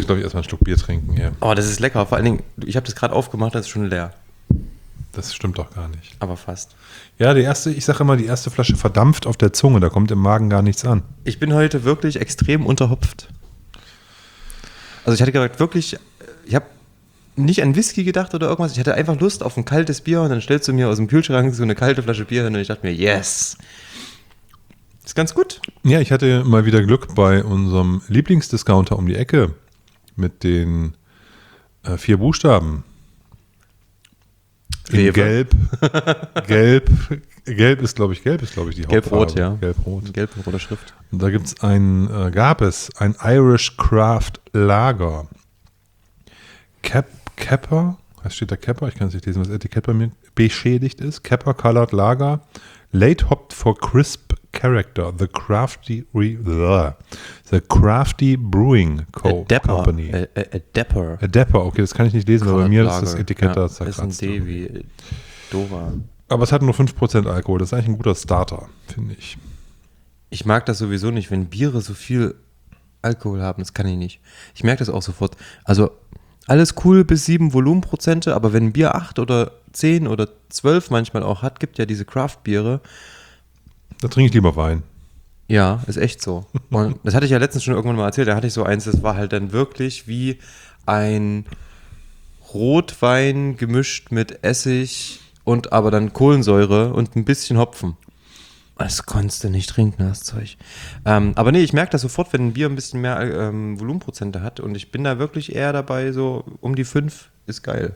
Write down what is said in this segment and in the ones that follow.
glaube ich, erstmal einen Schluck Bier trinken hier. Oh, das ist lecker. Vor allen Dingen, ich habe das gerade aufgemacht, das ist schon leer. Das stimmt doch gar nicht. Aber fast. Ja, ich sage immer, die erste Flasche verdampft auf der Zunge, da kommt im Magen gar nichts an. Ich bin heute wirklich extrem unterhopft. Also ich hatte gerade wirklich, ich habe nicht an Whisky gedacht oder irgendwas, ich hatte einfach Lust auf ein kaltes Bier und dann stellst du mir aus dem Kühlschrank so eine kalte Flasche Bier hin und ich dachte mir, yes. Ist ganz gut. Ja, ich hatte mal wieder Glück bei unserem Lieblingsdiscounter um die Ecke mit den 4 Buchstaben. In Gelb. Gelb ist, glaube ich, die Hauptfarbe. Gelb-Rot, ja. Gelb-Rot. Gelb-rote Schrift. Und da gab es ein Irish Craft Lager. Kepper, was steht da Kepper? Ich kann es nicht lesen, was das Etikett bei mir beschädigt ist. Kepper Colored Lager. Late hopped for crisp character. The Crafty Brewing Company. A Dapper. A Dapper, okay, das kann ich nicht lesen, aber bei mir ist das Etikett da. Das ist ein D wie Dora. Aber es hat nur 5% Alkohol. Das ist eigentlich ein guter Starter, finde ich. Ich mag das sowieso nicht, wenn Biere so viel Alkohol haben. Das kann ich nicht. Ich merke das auch sofort. Also alles cool bis 7 Volumenprozente, aber wenn ein Bier 8 oder 10 oder 12 manchmal auch hat, gibt ja diese Craft-Biere. Da trinke ich lieber Wein. Ja, ist echt so. Und das hatte ich ja letztens schon irgendwann mal erzählt. Da hatte ich so eins, das war halt dann wirklich wie ein Rotwein gemischt mit Essig und aber dann Kohlensäure und ein bisschen Hopfen. Das konntest du nicht trinken, das Zeug. Aber nee, ich merke das sofort, wenn ein Bier ein bisschen mehr Volumenprozente hat und ich bin da wirklich eher dabei, so um die 5 ist geil.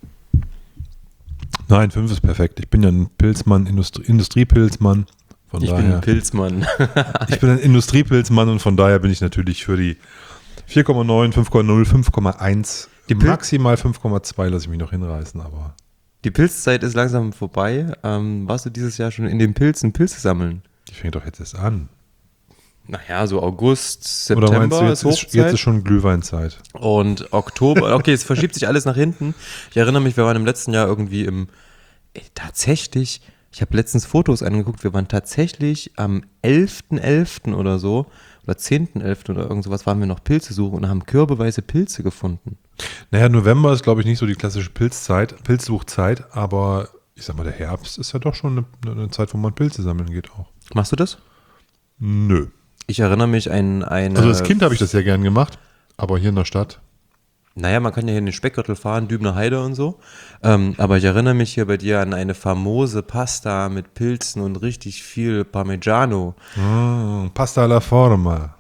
Nein, 5 ist perfekt. Ich bin ja ein Pilzmann, Industriepilzmann. Ich bin ein Pilzmann. Ich bin ein Industriepilzmann und von daher bin ich natürlich für die 4,9, 5,0, 5,1, maximal 5,2 lasse ich mich noch hinreißen, aber... Die Pilzzeit ist langsam vorbei. Warst du dieses Jahr schon in den Pilzen Pilze sammeln? Die fängt doch jetzt erst an. Naja, so August, September oder meinst du, ist Hochzeit. Jetzt ist schon Glühweinzeit. Und Oktober, okay, es verschiebt sich alles nach hinten. Ich erinnere mich, wir waren im letzten Jahr irgendwie tatsächlich, ich habe letztens Fotos angeguckt, wir waren tatsächlich am 11.11. oder so, oder 10.11. oder irgend sowas, waren wir noch Pilze suchen und haben körbeweise Pilze gefunden. Naja, November ist, glaube ich, nicht so die klassische Pilzsuchzeit, aber ich sag mal, der Herbst ist ja doch schon eine Zeit, wo man Pilze sammeln geht auch. Machst du das? Nö. Ich erinnere mich an eine... Also als Kind habe ich das sehr gern gemacht, aber hier in der Stadt... Naja, man kann ja hier in den Speckgürtel fahren, Dübner Heide und so. Aber ich erinnere mich hier bei dir an eine famose Pasta mit Pilzen und richtig viel Parmigiano. Pasta alla Forma.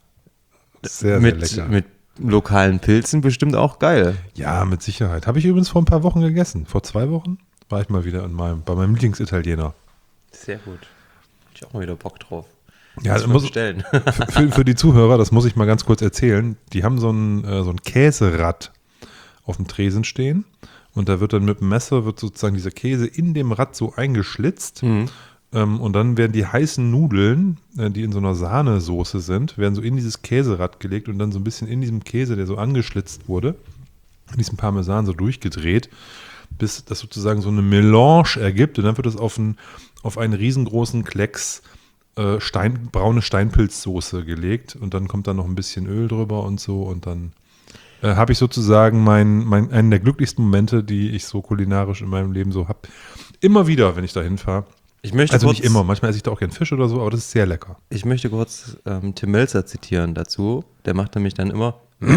Sehr lecker. Mit lokalen Pilzen bestimmt auch geil. Ja, mit Sicherheit. Habe ich übrigens vor ein paar Wochen gegessen. Vor 2 Wochen war ich mal wieder bei meinem Lieblingsitaliener. Sehr gut. Hab ich auch mal wieder Bock drauf. Ja, bestellen. Für die Zuhörer, das muss ich mal ganz kurz erzählen. Die haben so ein Käserad auf dem Tresen stehen und da wird dann mit dem Messer sozusagen dieser Käse in dem Rad so eingeschlitzt und dann werden die heißen Nudeln, die in so einer Sahnesoße sind, werden so in dieses Käserad gelegt und dann so ein bisschen in diesem Käse, der so angeschlitzt wurde, in diesem Parmesan so durchgedreht, bis das sozusagen so eine Melange ergibt und dann wird das auf einen riesengroßen Klecks braune Steinpilzsoße gelegt und dann kommt da noch ein bisschen Öl drüber und so und dann habe ich sozusagen einen der glücklichsten Momente, die ich so kulinarisch in meinem Leben so habe. Immer wieder, wenn ich da hinfahre. Also nicht immer, manchmal esse ich da auch gern Fisch oder so, aber das ist sehr lecker. Ich möchte kurz Tim Mölzer zitieren dazu. Der macht nämlich dann immer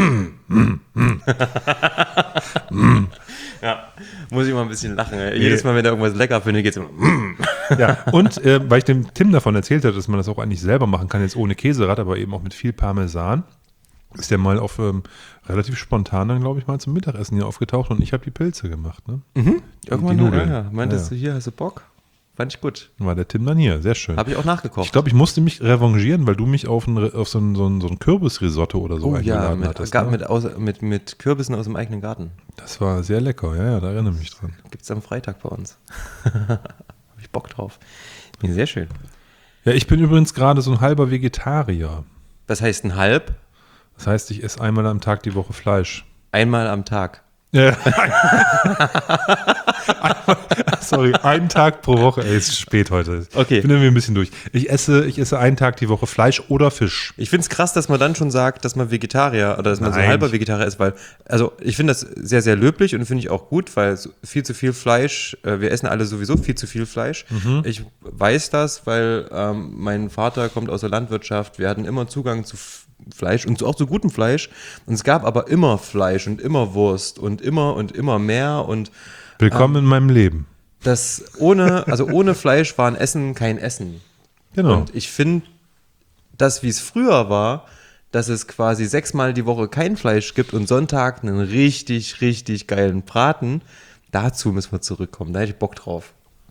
ja, muss ich mal ein bisschen lachen. Nee. Jedes Mal, wenn er irgendwas lecker findet, geht es immer Ja, und weil ich dem Tim davon erzählt habe, dass man das auch eigentlich selber machen kann, jetzt ohne Käserad, aber eben auch mit viel Parmesan, ist der mal auf relativ spontan dann, glaube ich, mal zum Mittagessen hier aufgetaucht und ich habe die Pilze gemacht. Ne? Irgendwann die Nudeln. Ja. Meintest du hier, hast du Bock? Fand ich gut. War der Tim dann hier, sehr schön. Habe ich auch nachgekocht. Ich glaube, ich musste mich revanchieren, weil du mich auf so ein Kürbisrisotto oder so eingeladen hattest. Mit Kürbissen aus dem eigenen Garten. Das war sehr lecker, ja, da erinnere ich mich dran. Gibt es am Freitag bei uns. Habe ich Bock drauf. Sehr schön. Ja, ich bin übrigens gerade so ein halber Vegetarier. Was heißt ein halb? Das heißt, ich esse einmal am Tag die Woche Fleisch. Einmal am Tag? Ja. Sorry, einen Tag pro Woche. Ey, ist spät heute. Okay. Ich bin irgendwie ein bisschen durch. Ich esse einen Tag die Woche Fleisch oder Fisch. Ich finde es krass, dass man dann schon sagt, dass man Vegetarier oder dass man so Nein. halber Vegetarier ist, weil, also ich finde das sehr, sehr löblich und finde ich auch gut, weil viel zu viel Fleisch, wir essen alle sowieso viel zu viel Fleisch. Ich weiß das, weil mein Vater kommt aus der Landwirtschaft, wir hatten immer Zugang zu Fleisch und auch zu gutem Fleisch und es gab aber immer Fleisch und immer Wurst und immer mehr und Willkommen in meinem Leben. das ohne Fleisch war ein Essen kein Essen. Genau. Und ich finde, das, wie es früher war, dass es quasi 6-mal die Woche kein Fleisch gibt und Sonntag einen richtig, richtig geilen Braten, dazu müssen wir zurückkommen. Da hätte ich Bock drauf.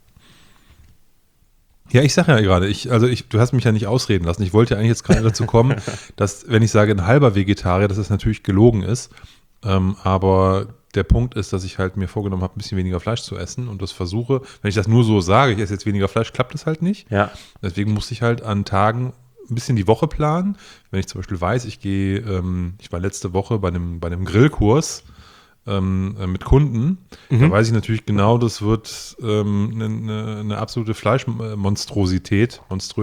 Ja, ich sage ja gerade, du hast mich ja nicht ausreden lassen. Ich wollte ja eigentlich jetzt gerade dazu kommen, dass, wenn ich sage ein halber Vegetarier, dass es natürlich gelogen ist. Aber der Punkt ist, dass ich halt mir vorgenommen habe, ein bisschen weniger Fleisch zu essen und das versuche, wenn ich das nur so sage, ich esse jetzt weniger Fleisch, klappt das halt nicht. Ja. Deswegen muss ich halt an Tagen ein bisschen die Woche planen. Wenn ich zum Beispiel weiß, ich war letzte Woche bei einem Grillkurs mit Kunden, da weiß ich natürlich genau, das wird eine absolute Fleischmonstrosität.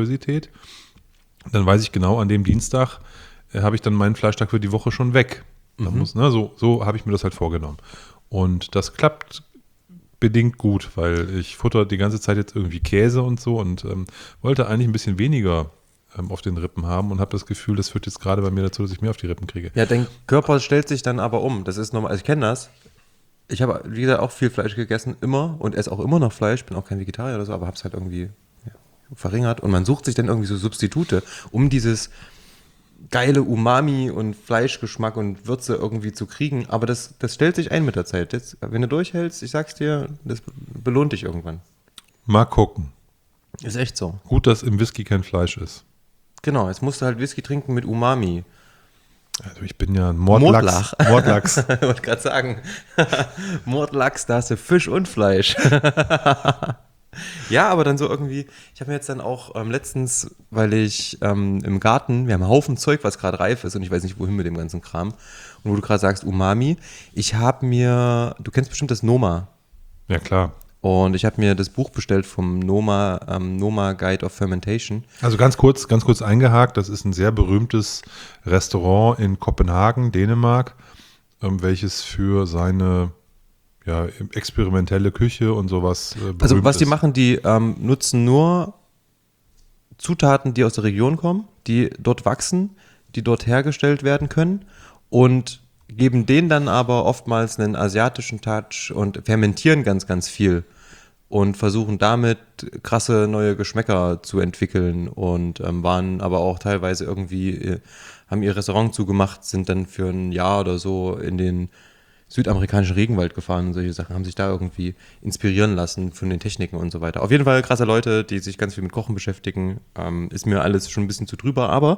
Dann weiß ich genau, an dem Dienstag habe ich dann meinen Fleischtag für die Woche schon weg. So habe ich mir das halt vorgenommen. Und das klappt bedingt gut, weil ich futter die ganze Zeit jetzt irgendwie Käse und so und wollte eigentlich ein bisschen weniger auf den Rippen haben und habe das Gefühl, das führt jetzt gerade bei mir dazu, dass ich mehr auf die Rippen kriege. Ja, dein Körper stellt sich dann aber um. Das ist normal. Also ich kenne das. Ich habe, wie gesagt, auch viel Fleisch gegessen, immer und esse auch immer noch Fleisch. Bin auch kein Vegetarier oder so, aber habe es halt irgendwie verringert. Und man sucht sich dann irgendwie so Substitute, um dieses geile Umami und Fleischgeschmack und Würze irgendwie zu kriegen. Aber das stellt sich ein mit der Zeit. Jetzt, wenn du durchhältst, ich sag's dir, das belohnt dich irgendwann. Mal gucken. Ist echt so. Gut, dass im Whisky kein Fleisch ist. Genau, jetzt musst du halt Whisky trinken mit Umami. Also ich bin ja ein Mordlachs. Mordlachs. Ich wollte gerade sagen, Mordlachs, da hast du Fisch und Fleisch. Ja, aber dann so irgendwie, ich habe mir jetzt dann auch letztens, weil ich im Garten, wir haben einen Haufen Zeug, was gerade reif ist und ich weiß nicht, wohin mit dem ganzen Kram. Und wo du gerade sagst, Umami, du kennst bestimmt das Noma. Ja, klar. Und ich habe mir das Buch bestellt vom Noma Guide of Fermentation. Also ganz kurz eingehakt, das ist ein sehr berühmtes Restaurant in Kopenhagen, Dänemark, welches für seine experimentelle Küche und sowas berühmt Also was die ist. machen, die nutzen nur Zutaten, die aus der Region kommen, die dort wachsen, die dort hergestellt werden können und geben denen dann aber oftmals einen asiatischen Touch und fermentieren ganz, ganz viel und versuchen damit krasse neue Geschmäcker zu entwickeln und waren aber auch teilweise irgendwie, haben ihr Restaurant zugemacht, sind dann für ein Jahr oder so in den südamerikanischen Regenwald gefahren und solche Sachen, haben sich da irgendwie inspirieren lassen von den Techniken und so weiter. Auf jeden Fall krasse Leute, die sich ganz viel mit Kochen beschäftigen, ist mir alles schon ein bisschen zu drüber, aber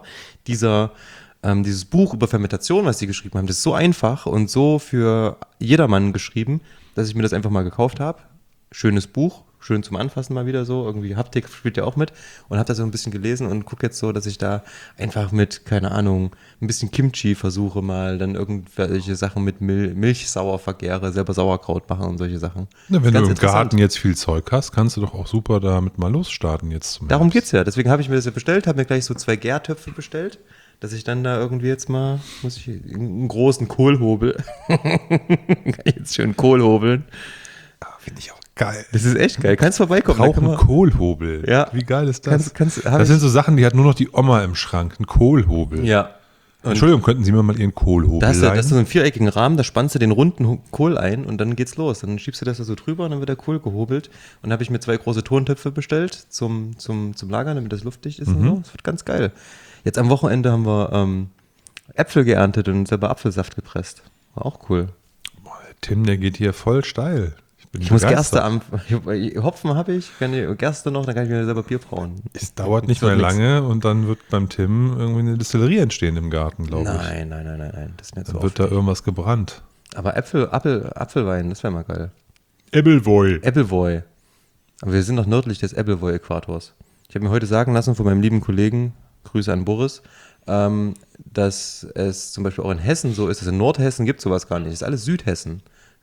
dieses Buch über Fermentation, was sie geschrieben haben, das ist so einfach und so für jedermann geschrieben, dass ich mir das einfach mal gekauft habe. Schönes Buch, schön zum Anfassen mal wieder so, irgendwie Haptik spielt ja auch mit und habe da so ein bisschen gelesen und gucke jetzt so, dass ich da einfach mit, keine Ahnung, ein bisschen Kimchi versuche mal, dann irgendwelche Sachen mit Milch sauer vergäre, selber Sauerkraut machen und solche Sachen. Na, wenn Ganz du im interessant. Garten jetzt viel Zeug hast, kannst du doch auch super damit mal losstarten jetzt zum Darum Herbst. geht's ja, deswegen habe ich mir das ja bestellt, habe mir gleich so 2 Gärtöpfe bestellt, dass ich dann da irgendwie jetzt mal, muss ich einen großen Kohlhobel, kann ich jetzt schön Kohl hobeln. Finde ich auch geil. Das ist echt geil, kannst vorbeikommen. Auch ein Kohlhobel. Ja. Wie geil ist das? Hab Das ich- sind so Sachen, die hat nur noch die Oma im Schrank. Ein Kohlhobel. Ja. Und Entschuldigung, könnten Sie mir mal Ihren Kohlhobel da hast du leihen? so einen viereckigen Rahmen, da spannst du den runden Kohl ein und dann geht's los. Dann schiebst du das da so drüber und dann wird der Kohl gehobelt. Und dann habe ich mir 2 große Tontöpfe bestellt zum Lagern, damit das luftdicht ist und so. Das wird ganz geil. Jetzt am Wochenende haben wir Äpfel geerntet und selber Apfelsaft gepresst. War auch cool. Boah, der Tim, der geht hier voll steil. bin Ich muss begeistert. Gerste Hopfen habe ich, Gerste noch, dann kann ich mir selber Bier brauen. Es dauert nicht Das mehr wird nix. lange und dann wird beim Tim irgendwie eine Distillerie entstehen im Garten, glaube ich. Nein, das ist mir zu Dann wird da irgendwas gebrannt. Aber Apfelwein, das wäre mal geil. Ebbelwoi. Appleboy. Aber wir sind noch nördlich des Appleboy-Äquators. Ich habe mir heute sagen lassen von meinem lieben Kollegen, Grüße an Boris, dass es zum Beispiel auch in Hessen so ist, dass in Nordhessen gibt es sowas gar nicht. Das ist alles Südhessen.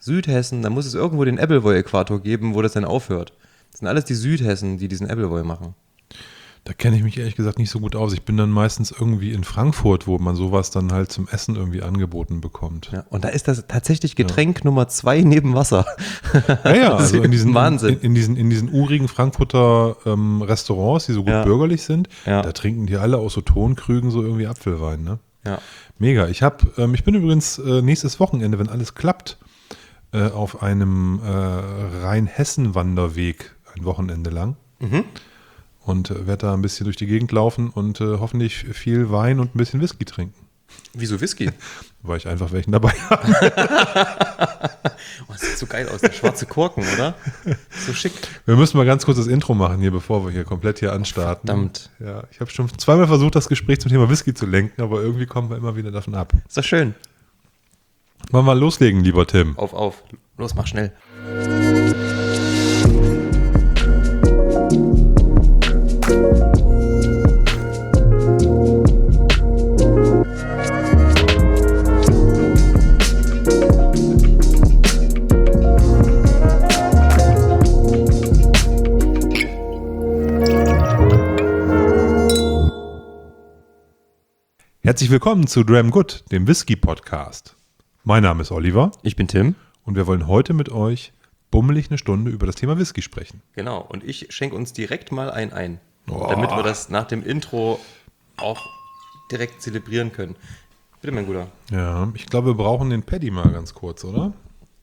Südhessen, da muss es irgendwo den Appleboy-Äquator geben, wo das dann aufhört. Das sind alles die Südhessen, die diesen Appleboy machen. Da kenne ich mich ehrlich gesagt nicht so gut aus. Ich bin dann meistens irgendwie in Frankfurt, wo man sowas dann halt zum Essen irgendwie angeboten bekommt. Ja, und da ist das tatsächlich Getränk Nummer 2 neben Wasser. Ja, also in diesen, Wahnsinn. in diesen urigen Frankfurter Restaurants, die so gut bürgerlich sind, da trinken die alle aus so Tonkrügen so irgendwie Apfelwein, ne? Ja. Mega. Ich bin übrigens nächstes Wochenende, wenn alles klappt, auf einem Rheinhessen-Wanderweg ein Wochenende lang. Und werde da ein bisschen durch die Gegend laufen und hoffentlich viel Wein und ein bisschen Whisky trinken. Wieso Whisky? Weil ich einfach welchen dabei habe. Oh, das sieht so geil aus, der schwarze Korken, oder? So schick. Wir müssen mal ganz kurz das Intro machen hier, bevor wir hier komplett hier anstarten. Verdammt. Ja, ich habe schon zweimal versucht, das Gespräch zum Thema Whisky zu lenken, aber irgendwie kommen wir immer wieder davon ab. Ist doch schön. Wollen wir mal loslegen, lieber Tim? Auf. Los, mach schnell. Herzlich willkommen zu Dram Good, dem Whisky-Podcast. Mein Name ist Oliver. Ich bin Tim. Und wir wollen heute mit euch bummelig eine Stunde über das Thema Whisky sprechen. Genau, und ich schenke uns direkt mal einen ein, Oh. damit wir das nach dem Intro auch direkt zelebrieren können. Bitte, mein Guter. Ja, ich glaube, wir brauchen den Paddy mal ganz kurz, oder?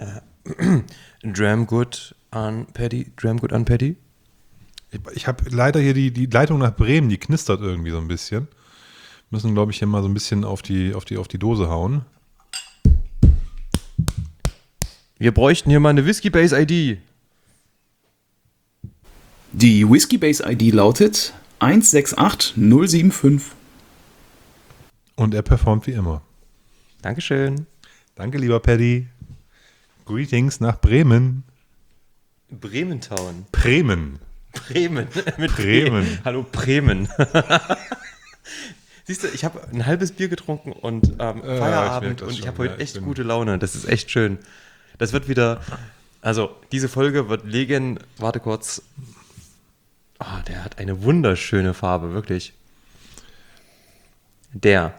Dram Good an Paddy. Ich habe leider hier die Leitung nach Bremen, die knistert irgendwie so ein bisschen. Müssen, glaube ich, hier mal so ein bisschen auf die Dose hauen. Wir bräuchten hier mal eine Whiskey Base ID. Die Whiskey Base ID lautet 168075. Und er performt wie immer. Dankeschön. Danke, lieber Paddy. Greetings nach Bremen. Brementown. Bremen. Mit Bremen. P. Hallo, Bremen. Siehst du, ich habe ein halbes Bier getrunken und Feierabend und ich habe heute echt gute Laune. Das ist echt schön. Das wird wieder, also diese Folge wird warte kurz. Oh, der hat eine wunderschöne Farbe, wirklich. Der.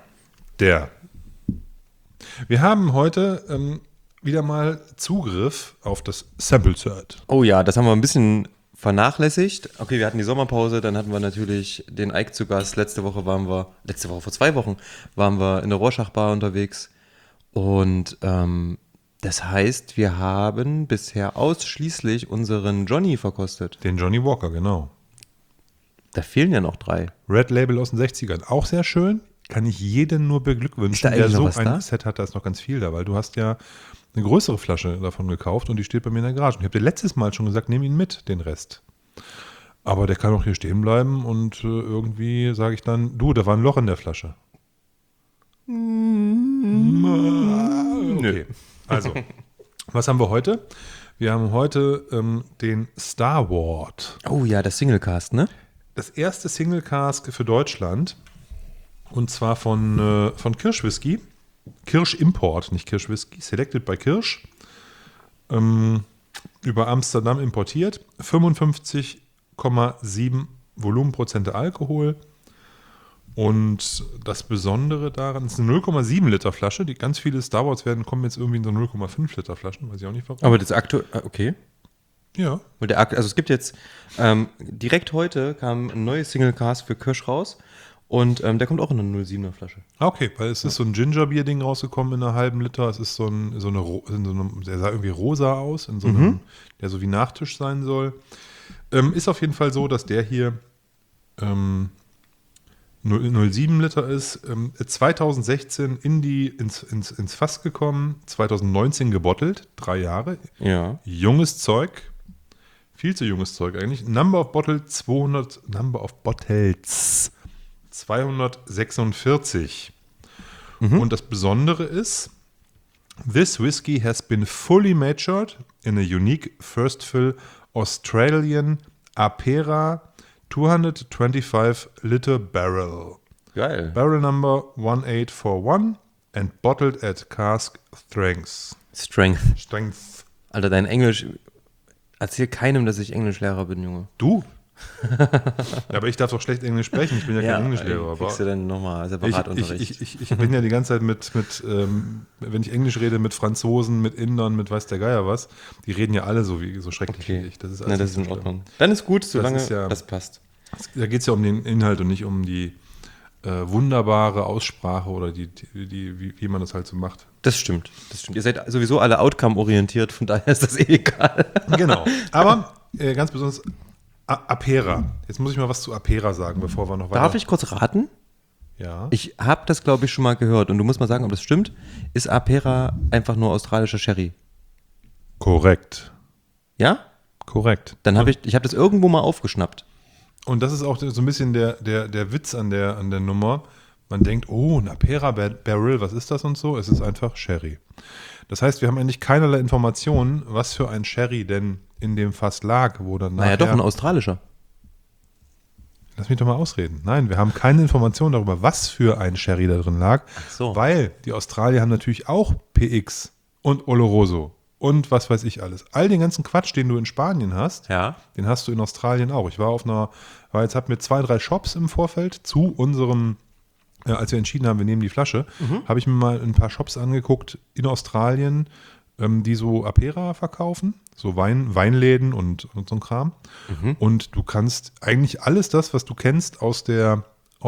Wir haben heute wieder mal Zugriff auf das Sample Cert. Oh ja, das haben wir ein bisschen vernachlässigt. Okay, wir hatten die Sommerpause, dann hatten wir natürlich den Eik zu Gast. Vor 2 Wochen waren wir in der Rorschach-Bar unterwegs. Und das heißt, wir haben bisher ausschließlich unseren Johnny verkostet. Den Johnny Walker, genau. Da fehlen ja noch 3. Red Label aus den 60ern. Auch sehr schön. Kann ich jeden nur beglückwünschen, Ist da der eigentlich noch so was ein da? Set hat. Da ist noch ganz viel da, weil du hast ja eine größere Flasche davon gekauft und die steht bei mir in der Garage. Und ich habe dir letztes Mal schon gesagt, nimm ihn mit, den Rest. Aber der kann auch hier stehen bleiben und irgendwie sage ich dann, du, da war ein Loch in der Flasche. Okay. Also, was haben wir heute? Wir haben heute den Star Ward. Oh ja, das Singlecast, ne? Das erste Single Cask für Deutschland. Und zwar von Kirsch Whisky. Kirsch Import, nicht Kirsch Whisky. Selected by Kirsch. Über Amsterdam importiert. 55,7 Volumenprozente Alkohol. Und das Besondere daran ist eine 0,7 Liter Flasche. Die ganz viele Star Wars kommen jetzt irgendwie in so 0,5 Liter Flaschen. Weiß ich auch nicht warum. Aber das aktuell, okay. Ja. Also es gibt jetzt, direkt heute kam ein neues Singlecast für Kirsch raus. Und der kommt auch in einer 0,7er Flasche. Okay, weil es ist so ein Gingerbier-Ding rausgekommen in einer halben Liter. Es ist der sah irgendwie rosa aus, in so einem, der so wie Nachtisch sein soll. Ist auf jeden Fall so, dass der hier 0,7 Liter ist. 2016 ins Fass gekommen, 2019 gebottelt, 3 Jahre. Ja. Junges Zeug, viel zu junges Zeug eigentlich. Number of Bottles 246. Und das Besondere ist, this whiskey has been fully matured in a unique first fill Australian Apera 225 Liter barrel. Geil. Barrel number 1841 and bottled at cask strength. Strength. Alter, dein Englisch. Erzähl keinem, dass ich Englischlehrer bin, Junge. Du? Ja, aber ich darf doch schlecht Englisch sprechen. Ich bin ja kein Englischlehrer. Kriegst du denn nochmal Separatunterricht? Ich bin ja die ganze Zeit wenn ich Englisch rede, mit Franzosen, mit Indern, mit weiß der Geier was. Die reden ja alle so schrecklich wie ich. Das ist alles das ist in Ordnung. Dann ist gut, solange das passt. Da geht es ja um den Inhalt und nicht um die wunderbare Aussprache oder wie man das halt so macht. Das stimmt. Ihr seid sowieso alle outcome-orientiert, von daher ist das egal. Genau. Aber ganz besonders Apera. Jetzt muss ich mal was zu Apera sagen, bevor wir noch weiter... Darf ich kurz raten? Ja. Ich habe das, glaube ich, schon mal gehört und du musst mal sagen, ob das stimmt. Ist Apera einfach nur australischer Sherry? Korrekt. Ja? Korrekt. Dann habe ich habe das irgendwo mal aufgeschnappt. Und das ist auch so ein bisschen der Witz an der Nummer. Man denkt, oh, ein Apera Barrel, was ist das und so? Es ist einfach Sherry. Das heißt, wir haben eigentlich keinerlei Informationen, was für ein Sherry denn in dem Fass lag, wo dann nachher... Naja, doch, ein australischer. Lass mich doch mal ausreden. Nein, wir haben keine Informationen darüber, was für ein Sherry da drin lag, weil die Australier haben natürlich auch PX und Oloroso und was weiß ich alles. All den ganzen Quatsch, den du in Spanien hast, den hast du in Australien auch. Ich war hatten wir 2, 3 Shops im Vorfeld zu unserem, als wir entschieden haben, wir nehmen die Flasche, habe ich mir mal ein paar Shops angeguckt in Australien, die so Apera verkaufen, so Weinläden und so ein Kram. Und du kannst eigentlich alles das, was du kennst aus der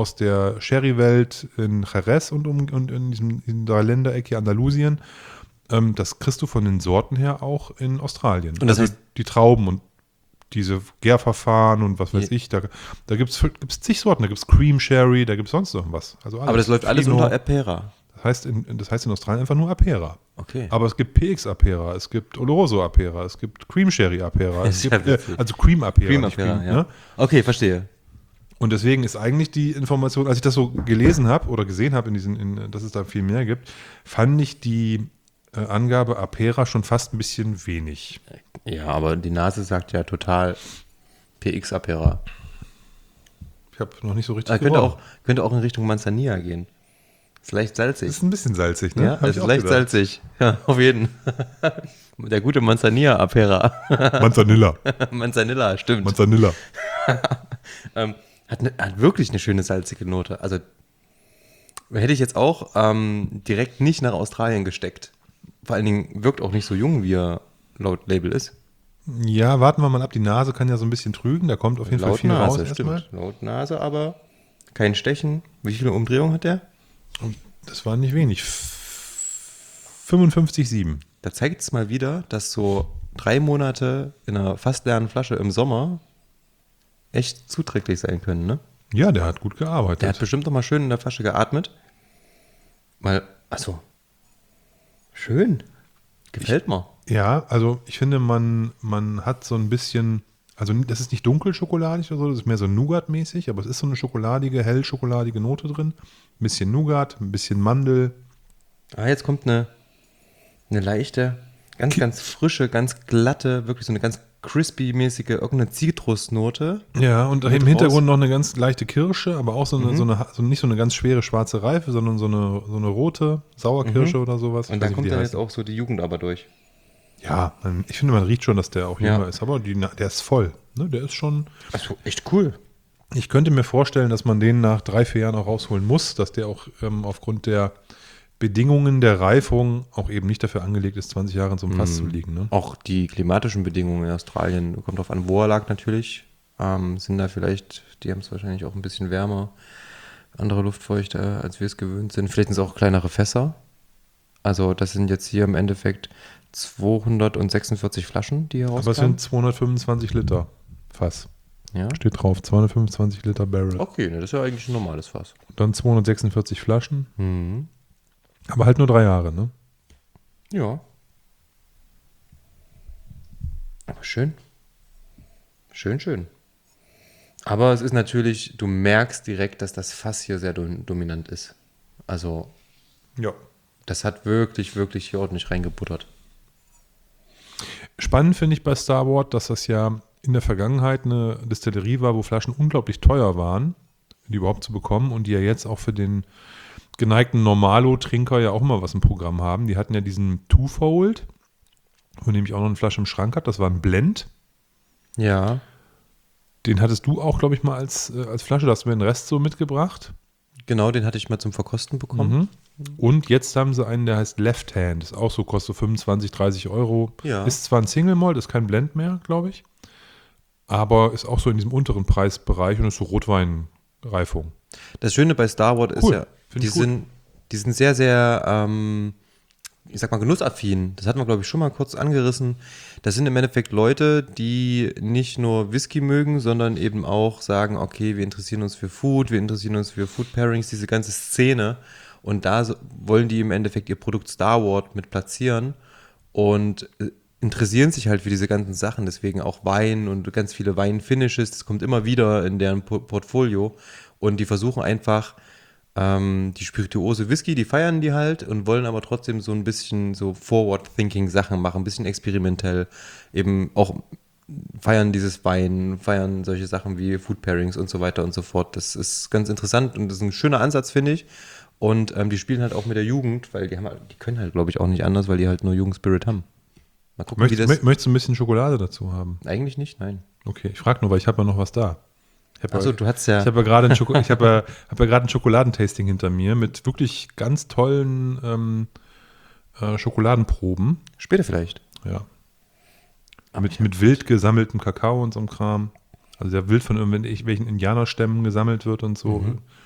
Sherry-Welt in Jerez und in der Ländereck hier Andalusien, das kriegst du von den Sorten her auch in Australien. Und das heißt, die Trauben und diese Gärverfahren und was weiß ich, da gibt's zig Sorten, da gibt's Cream Sherry, da gibt's sonst noch was. Also alles. Aber das läuft alles unter Apera. Das heißt in Australien einfach nur Apera. Okay. Aber es gibt PX Apera, es gibt Oloroso Apera, es gibt Cream Sherry Apera, es gibt also Cream Apera. Cream Apera, ja. Ne? Okay, verstehe. Und deswegen ist eigentlich die Information, als ich das so gelesen habe oder gesehen habe, dass es da viel mehr gibt, fand ich die Angabe Apera schon fast ein bisschen wenig. Ja, aber die Nase sagt ja total PX Apera. Ich habe noch nicht so richtig könnte auch in Richtung Manzanilla gehen. Ist leicht salzig. Ist ein bisschen salzig, ne? Ja, ist leicht salzig. Ja, auf jeden. Der gute Manzanilla Apera. Manzanilla, stimmt. Manzanilla. Hat wirklich eine schöne salzige Note. Also hätte ich jetzt auch direkt nicht nach Australien gesteckt. Vor allen Dingen wirkt auch nicht so jung, wie er laut Label ist. Ja, warten wir mal ab. Die Nase kann ja so ein bisschen trügen. Da kommt auf jeden Fall viel raus. Stimmt. Laut Nase, aber kein Stechen. Wie viele Umdrehungen hat der? Das war nicht wenig. 55,7. Da zeigt es mal wieder, dass so 3 Monate in einer fast leeren Flasche im Sommer echt zuträglich sein können, ne? Ja, der hat gut gearbeitet. Der hat bestimmt noch mal schön in der Flasche geatmet. Schön. Gefällt mir. Ja, also ich finde, man hat so ein bisschen, also das ist nicht dunkelschokoladig oder so, das ist mehr so Nougat-mäßig, aber es ist so eine hell-schokoladige Note drin. Ein bisschen Nougat, ein bisschen Mandel. Jetzt kommt eine leichte, ganz frische, ganz glatte, wirklich so eine ganz crispy-mäßige, irgendeine Zitrusnote. Ja, und im Hintergrund noch eine ganz leichte Kirsche, aber auch nicht so eine ganz schwere schwarze Reife, sondern so eine rote Sauerkirsche oder sowas. Und da kommt dann jetzt auch so die Jugend aber durch. Ja, ich finde, man riecht schon, dass der auch jünger ist, aber der ist voll. Ne? Der ist schon... Also echt cool. Ich könnte mir vorstellen, dass man den nach 3, 4 Jahren auch rausholen muss, dass der auch aufgrund der Bedingungen der Reifung auch eben nicht dafür angelegt ist, 20 Jahre in so einem Fass zu liegen. Ne? Auch die klimatischen Bedingungen in Australien, kommt drauf an, wo er lag natürlich, sind da vielleicht, die haben es wahrscheinlich auch ein bisschen wärmer, andere Luftfeuchte, als wir es gewöhnt sind. Vielleicht sind es auch kleinere Fässer. Also das sind jetzt hier im Endeffekt 246 Flaschen, die hier rauskamen. Aber es sind 225 Liter Fass. Ja. Steht drauf, 225 Liter Barrel. Okay, das ist ja eigentlich ein normales Fass. Und dann 246 Flaschen. Aber halt nur 3 Jahre, ne? Ja. Aber schön. Schön. Aber es ist natürlich, du merkst direkt, dass das Fass hier sehr dominant ist. Also, ja. Das hat wirklich, wirklich hier ordentlich reingebuttert. Spannend finde ich bei Starboard, dass das ja in der Vergangenheit eine Distillerie war, wo Flaschen unglaublich teuer waren. die überhaupt zu bekommen und die ja jetzt auch für den geneigten Normalo-Trinker ja auch immer was im Programm haben. Die hatten ja diesen Twofold, von dem ich auch noch eine Flasche im Schrank hatte. Das war ein Blend. Ja. Den hattest du auch, glaube ich, mal als Flasche. Da hast du mir den Rest so mitgebracht. Genau, den hatte ich mal zum Verkosten bekommen. Und jetzt haben sie einen, der heißt Left Hand. Ist auch so, kostet 25, 30 Euro. Ja. Ist zwar ein Single Malt, ist kein Blend mehr, glaube ich. Aber ist auch so in diesem unteren Preisbereich und ist so Rotweinreifung. Das Schöne bei Starward ist Cool. ja, Find die ich gut. sind sehr, sehr, ich sag mal, genussaffin. Das hatten wir, glaube ich, schon mal kurz angerissen. Das sind im Endeffekt Leute, die nicht nur Whisky mögen, sondern eben auch sagen, okay, wir interessieren uns für Food, wir interessieren uns für Food Pairings, diese ganze Szene. Und da wollen die im Endeffekt ihr Produkt Starward mit platzieren und interessieren sich halt für diese ganzen Sachen. Deswegen auch Wein und ganz viele Wein-Finishes. Das kommt immer wieder in deren Portfolio. Und die versuchen einfach, die spirituose Whisky, die feiern die halt und wollen aber trotzdem so ein bisschen so Forward-Thinking-Sachen machen, ein bisschen experimentell, eben auch feiern dieses Wein, feiern solche Sachen wie Food Pairings und so weiter und so fort. Das ist ganz interessant und das ist ein schöner Ansatz, finde ich. Und die spielen halt auch mit der Jugend, weil die können halt, glaube ich, auch nicht anders, weil die halt nur Jugendspirit haben. Mal gucken, wie das... Möchtest du ein bisschen Schokolade dazu haben? Eigentlich nicht, nein. Okay, ich frage nur, weil ich habe ja noch was da. Achso, du hast ja... Ich habe ja gerade hab ja gerade ein Schokoladentasting hinter mir mit wirklich ganz tollen Schokoladenproben. Später vielleicht. Ja. Mit wild gesammeltem Kakao und so einem Kram. Also der wild von irgendwelchen Indianerstämmen gesammelt wird und so.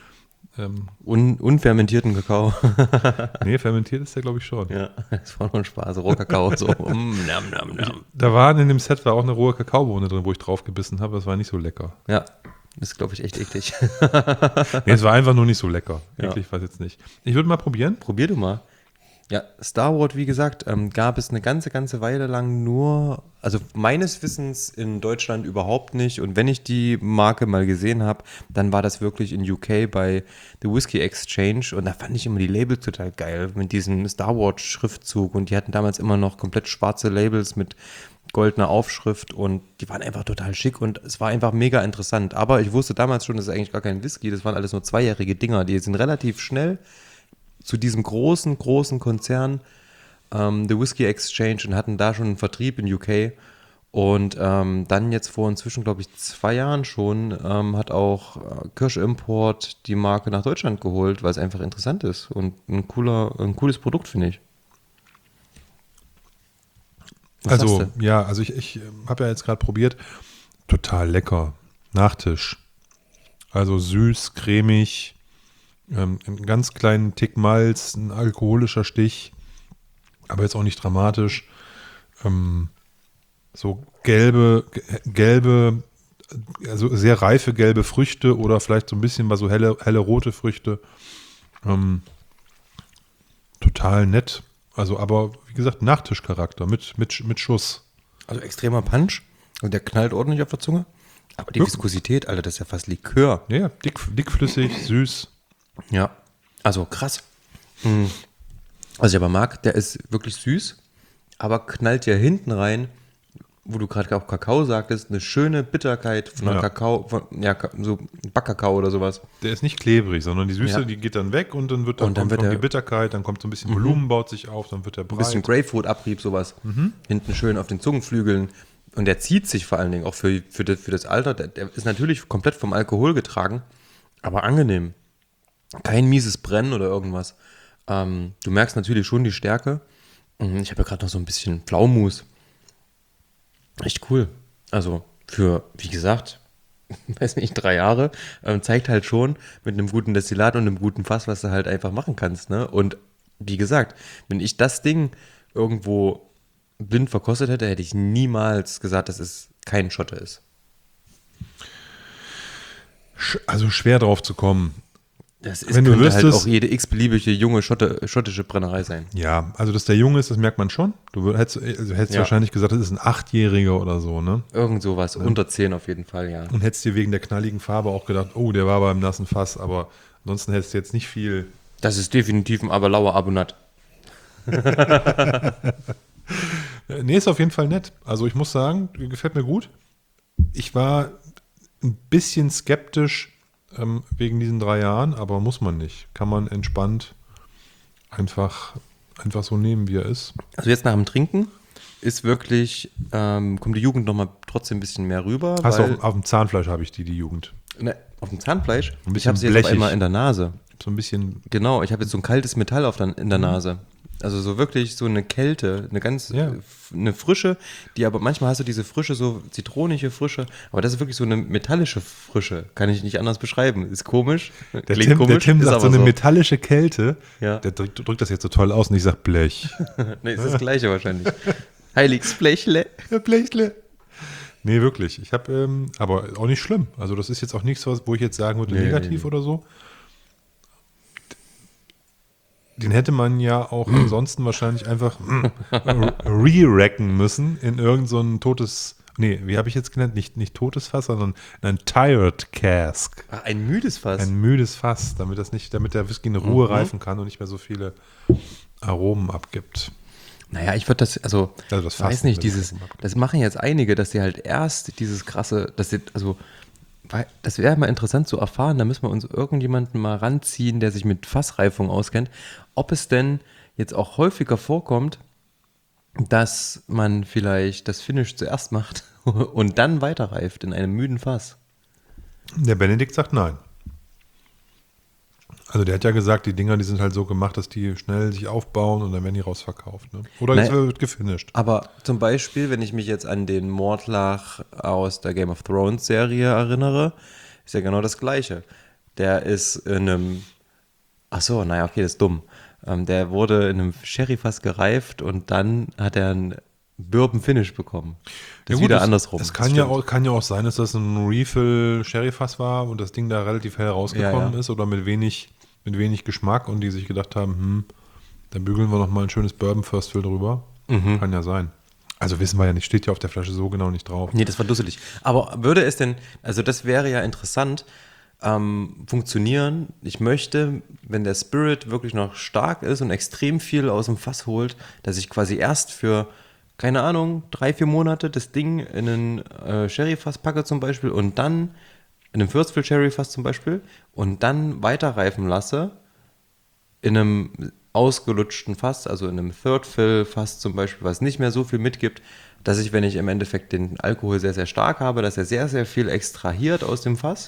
Unfermentierten Kakao. Nee, fermentiert ist der, glaube ich, schon. Ja, das war nur ein Spaß. Rohkakao, so. Nam, nam, nam. Da war in dem Set war auch eine rohe Kakaobohne drin, wo ich drauf gebissen habe. Das war nicht so lecker. Ja, das ist, glaube ich, echt eklig. Nee, es war einfach nur nicht so lecker. Ja. Eklig war es jetzt nicht. Ich würde mal probieren. Probier du mal. Ja, Starward, wie gesagt, gab es eine ganze Weile lang nur, also meines Wissens in Deutschland überhaupt nicht. Und wenn ich die Marke mal gesehen habe, dann war das wirklich in UK bei The Whisky Exchange. Und da fand ich immer die Labels total geil mit diesem Starward-Schriftzug. Und die hatten damals immer noch komplett schwarze Labels mit goldener Aufschrift. Und die waren einfach total schick und es war einfach mega interessant. Aber ich wusste damals schon, das ist eigentlich gar kein Whisky. Das waren alles nur 2-jährige Dinger. Die sind relativ schnell zu diesem großen Konzern, The Whisky Exchange, und hatten da schon einen Vertrieb in UK. Und dann jetzt vor inzwischen, glaube ich, 2 Jahren schon, hat auch Kirsch Import die Marke nach Deutschland geholt, weil es einfach interessant ist und ein cooles Produkt, finde ich. Was Also, sagst du? ja, also ich habe ja jetzt gerade probiert. Total lecker. Nachtisch. Also süß, cremig, einen ganz kleinen Tick Malz, ein alkoholischer Stich, aber jetzt auch nicht dramatisch. So gelbe, also sehr reife gelbe Früchte oder vielleicht so ein bisschen was so helle rote Früchte. Total nett. Also, aber wie gesagt, Nachtischcharakter mit Schuss. Also extremer Punch und der knallt ordentlich auf der Zunge. Aber die Viskosität, Alter, das ist ja fast Likör. Ja, dickflüssig, süß. Ja, also krass. Was ich aber mag, der ist wirklich süß, aber knallt ja hinten rein, wo du gerade auch Kakao sagtest, eine schöne Bitterkeit von einer Ja. Kakao, so Backkakao oder sowas. Der ist nicht klebrig, sondern die Süße, Ja. die geht dann weg und dann Und dann kommt wird noch er- die Bitterkeit, dann kommt so ein bisschen Volumen, baut sich auf, dann wird er Ein breit. bisschen Grapefruit-Abrieb, sowas. Hinten schön auf den Zungenflügeln. Und der zieht sich vor allen Dingen auch für das Alter. Der ist natürlich komplett vom Alkohol getragen, aber angenehm. Kein mieses Brennen oder irgendwas. Du merkst natürlich schon die Stärke. Ich habe ja gerade noch so ein bisschen Pflaumus. Echt cool. Also für, wie gesagt, weiß nicht, 3 Jahre, zeigt halt schon mit einem guten Destillat und einem guten Fass, was du halt einfach machen kannst. Ne? Und wie gesagt, wenn ich das Ding irgendwo blind verkostet hätte, hätte ich niemals gesagt, dass es kein Schotte ist. Also schwer drauf zu kommen. Das Wenn du könnte halt wüsstest- auch jede x-beliebige junge schottische Brennerei sein. Ja, also dass der jung ist, das merkt man schon. Hättest Ja. wahrscheinlich gesagt, das ist ein 8-Jähriger oder so, ne? Irgend sowas, unter 10 auf jeden Fall, ja. Und hättest dir wegen der knalligen Farbe auch gedacht, oh, der war beim nassen Fass, aber ansonsten hättest du jetzt nicht viel. Das ist definitiv ein Aberlauer Abonnat. Nee, ist auf jeden Fall nett. Also ich muss sagen, gefällt mir gut. Ich war ein bisschen skeptisch, wegen diesen 3 Jahren, aber muss man nicht. Kann man entspannt einfach so nehmen, wie er ist. Also jetzt nach dem Trinken ist wirklich, kommt die Jugend nochmal trotzdem ein bisschen mehr rüber. Hast weil, du auf dem Zahnfleisch habe ich die Jugend. ne, auf dem Zahnfleisch? Ein bisschen Ich habe sie jetzt blechig. auf einmal in der Nase. So ein bisschen, Genau, ich habe jetzt so ein kaltes Metall in der Nase. Also so wirklich so eine Kälte, eine Frische, die aber manchmal hast du diese Frische, so zitronige Frische, aber das ist wirklich so eine metallische Frische, kann ich nicht anders beschreiben. Ist komisch, der Tim ist sagt so aber eine metallische Kälte, Ja. der drückt das jetzt so toll aus und ich sag Blech. Nee, ist das Gleiche wahrscheinlich. Heiliges Blechle. Blechle. Nee, wirklich. Ich habe, aber auch nicht schlimm. Also das ist jetzt auch nichts, wo ich jetzt sagen würde, negativ oder so. Den hätte man ja auch ansonsten wahrscheinlich einfach re-racken müssen in irgend so ein totes, nee, wie habe ich jetzt genannt? Nicht totes Fass, sondern ein Tired Cask. Ach, ein müdes Fass. Ein müdes Fass, damit der Whisky in Ruhe reifen kann und nicht mehr so viele Aromen abgibt. Naja, ich würde das, also das Fass weiß nicht, mit dem das machen jetzt einige, dass sie halt erst dieses krasse, das wäre mal interessant zu erfahren, da müssen wir uns irgendjemanden mal ranziehen, der sich mit Fassreifung auskennt, ob es denn jetzt auch häufiger vorkommt, dass man vielleicht das Finish zuerst macht und dann weiterreift in einem müden Fass. Der Benedikt sagt nein. Also der hat ja gesagt, die Dinger, die sind halt so gemacht, dass die schnell sich aufbauen und dann werden die rausverkauft. Ne? Oder es wird gefinisht. Aber zum Beispiel, wenn ich mich jetzt an den Mordlach aus der Game of Thrones Serie erinnere, ist ja genau das Gleiche. Der ist in einem, das ist dumm. Der wurde in einem Sherryfass gereift und dann hat er einen Bourbon Finish bekommen. Das ist wieder andersrum. Es kann ja auch sein, dass das ein Refill Sherryfass war und das Ding da relativ hell rausgekommen ist oder mit wenig Geschmack und die sich gedacht haben, dann bügeln wir noch mal ein schönes Bourbon First Fill drüber. Kann ja sein. Also wissen wir ja nicht, steht ja auf der Flasche so genau nicht drauf. Nee, das war dusselig. Aber würde es denn, also das wäre ja interessant, funktionieren. Ich möchte, wenn der Spirit wirklich noch stark ist und extrem viel aus dem Fass holt, dass ich quasi erst für, keine Ahnung, 3-4 Monate das Ding in einen Sherryfass packe zum Beispiel und dann in einem First Fill Sherryfass zum Beispiel und dann weiterreifen lasse in einem ausgelutschten Fass, also in einem Third Fill Fass zum Beispiel, was nicht mehr so viel mitgibt, dass ich, wenn ich im Endeffekt den Alkohol sehr, sehr stark habe, dass er sehr, sehr viel extrahiert aus dem Fass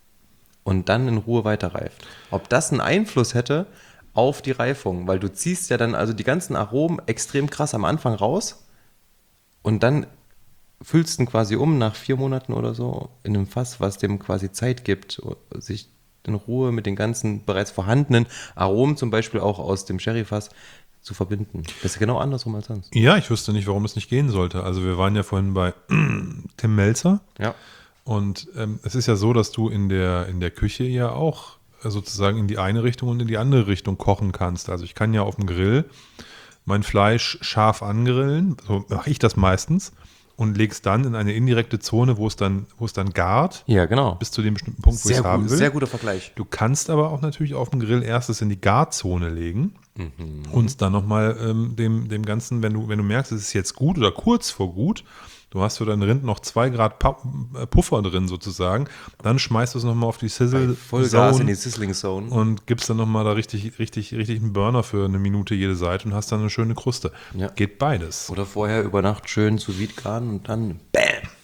und dann in Ruhe weiterreift. Ob das einen Einfluss hätte auf die Reifung, weil du ziehst ja dann also die ganzen Aromen extrem krass am Anfang raus und dann füllst du ihn quasi nach 4 Monaten oder so in einem Fass, was dem quasi Zeit gibt, sich in Ruhe mit den ganzen bereits vorhandenen Aromen zum Beispiel auch aus dem Sherryfass zu verbinden. Das ist genau andersrum als sonst. Ja, ich wüsste nicht, warum es nicht gehen sollte. Also wir waren ja vorhin bei Tim Melzer. Ja. Und es ist ja so, dass du in der Küche ja auch sozusagen in die eine Richtung und in die andere Richtung kochen kannst. Also ich kann ja auf dem Grill mein Fleisch scharf angrillen, so mache ich das meistens, und lege es dann in eine indirekte Zone, wo es dann gart, Ja, genau. bis zu dem bestimmten Punkt, wo ich es haben will. Sehr guter Vergleich. Du kannst aber auch natürlich auf dem Grill erstes in die Garzone legen und dann nochmal dem Ganzen, wenn du merkst, es ist jetzt gut oder kurz vor gut, du hast für dein Rind noch 2 Grad Puffer drin sozusagen, dann schmeißt du es nochmal auf die Vollgas in die Sizzling Zone. und gibst dann nochmal da richtig einen Burner für eine Minute jede Seite und hast dann eine schöne Kruste. Ja. Geht beides. Oder vorher über Nacht schön sous vide garen und dann BAM!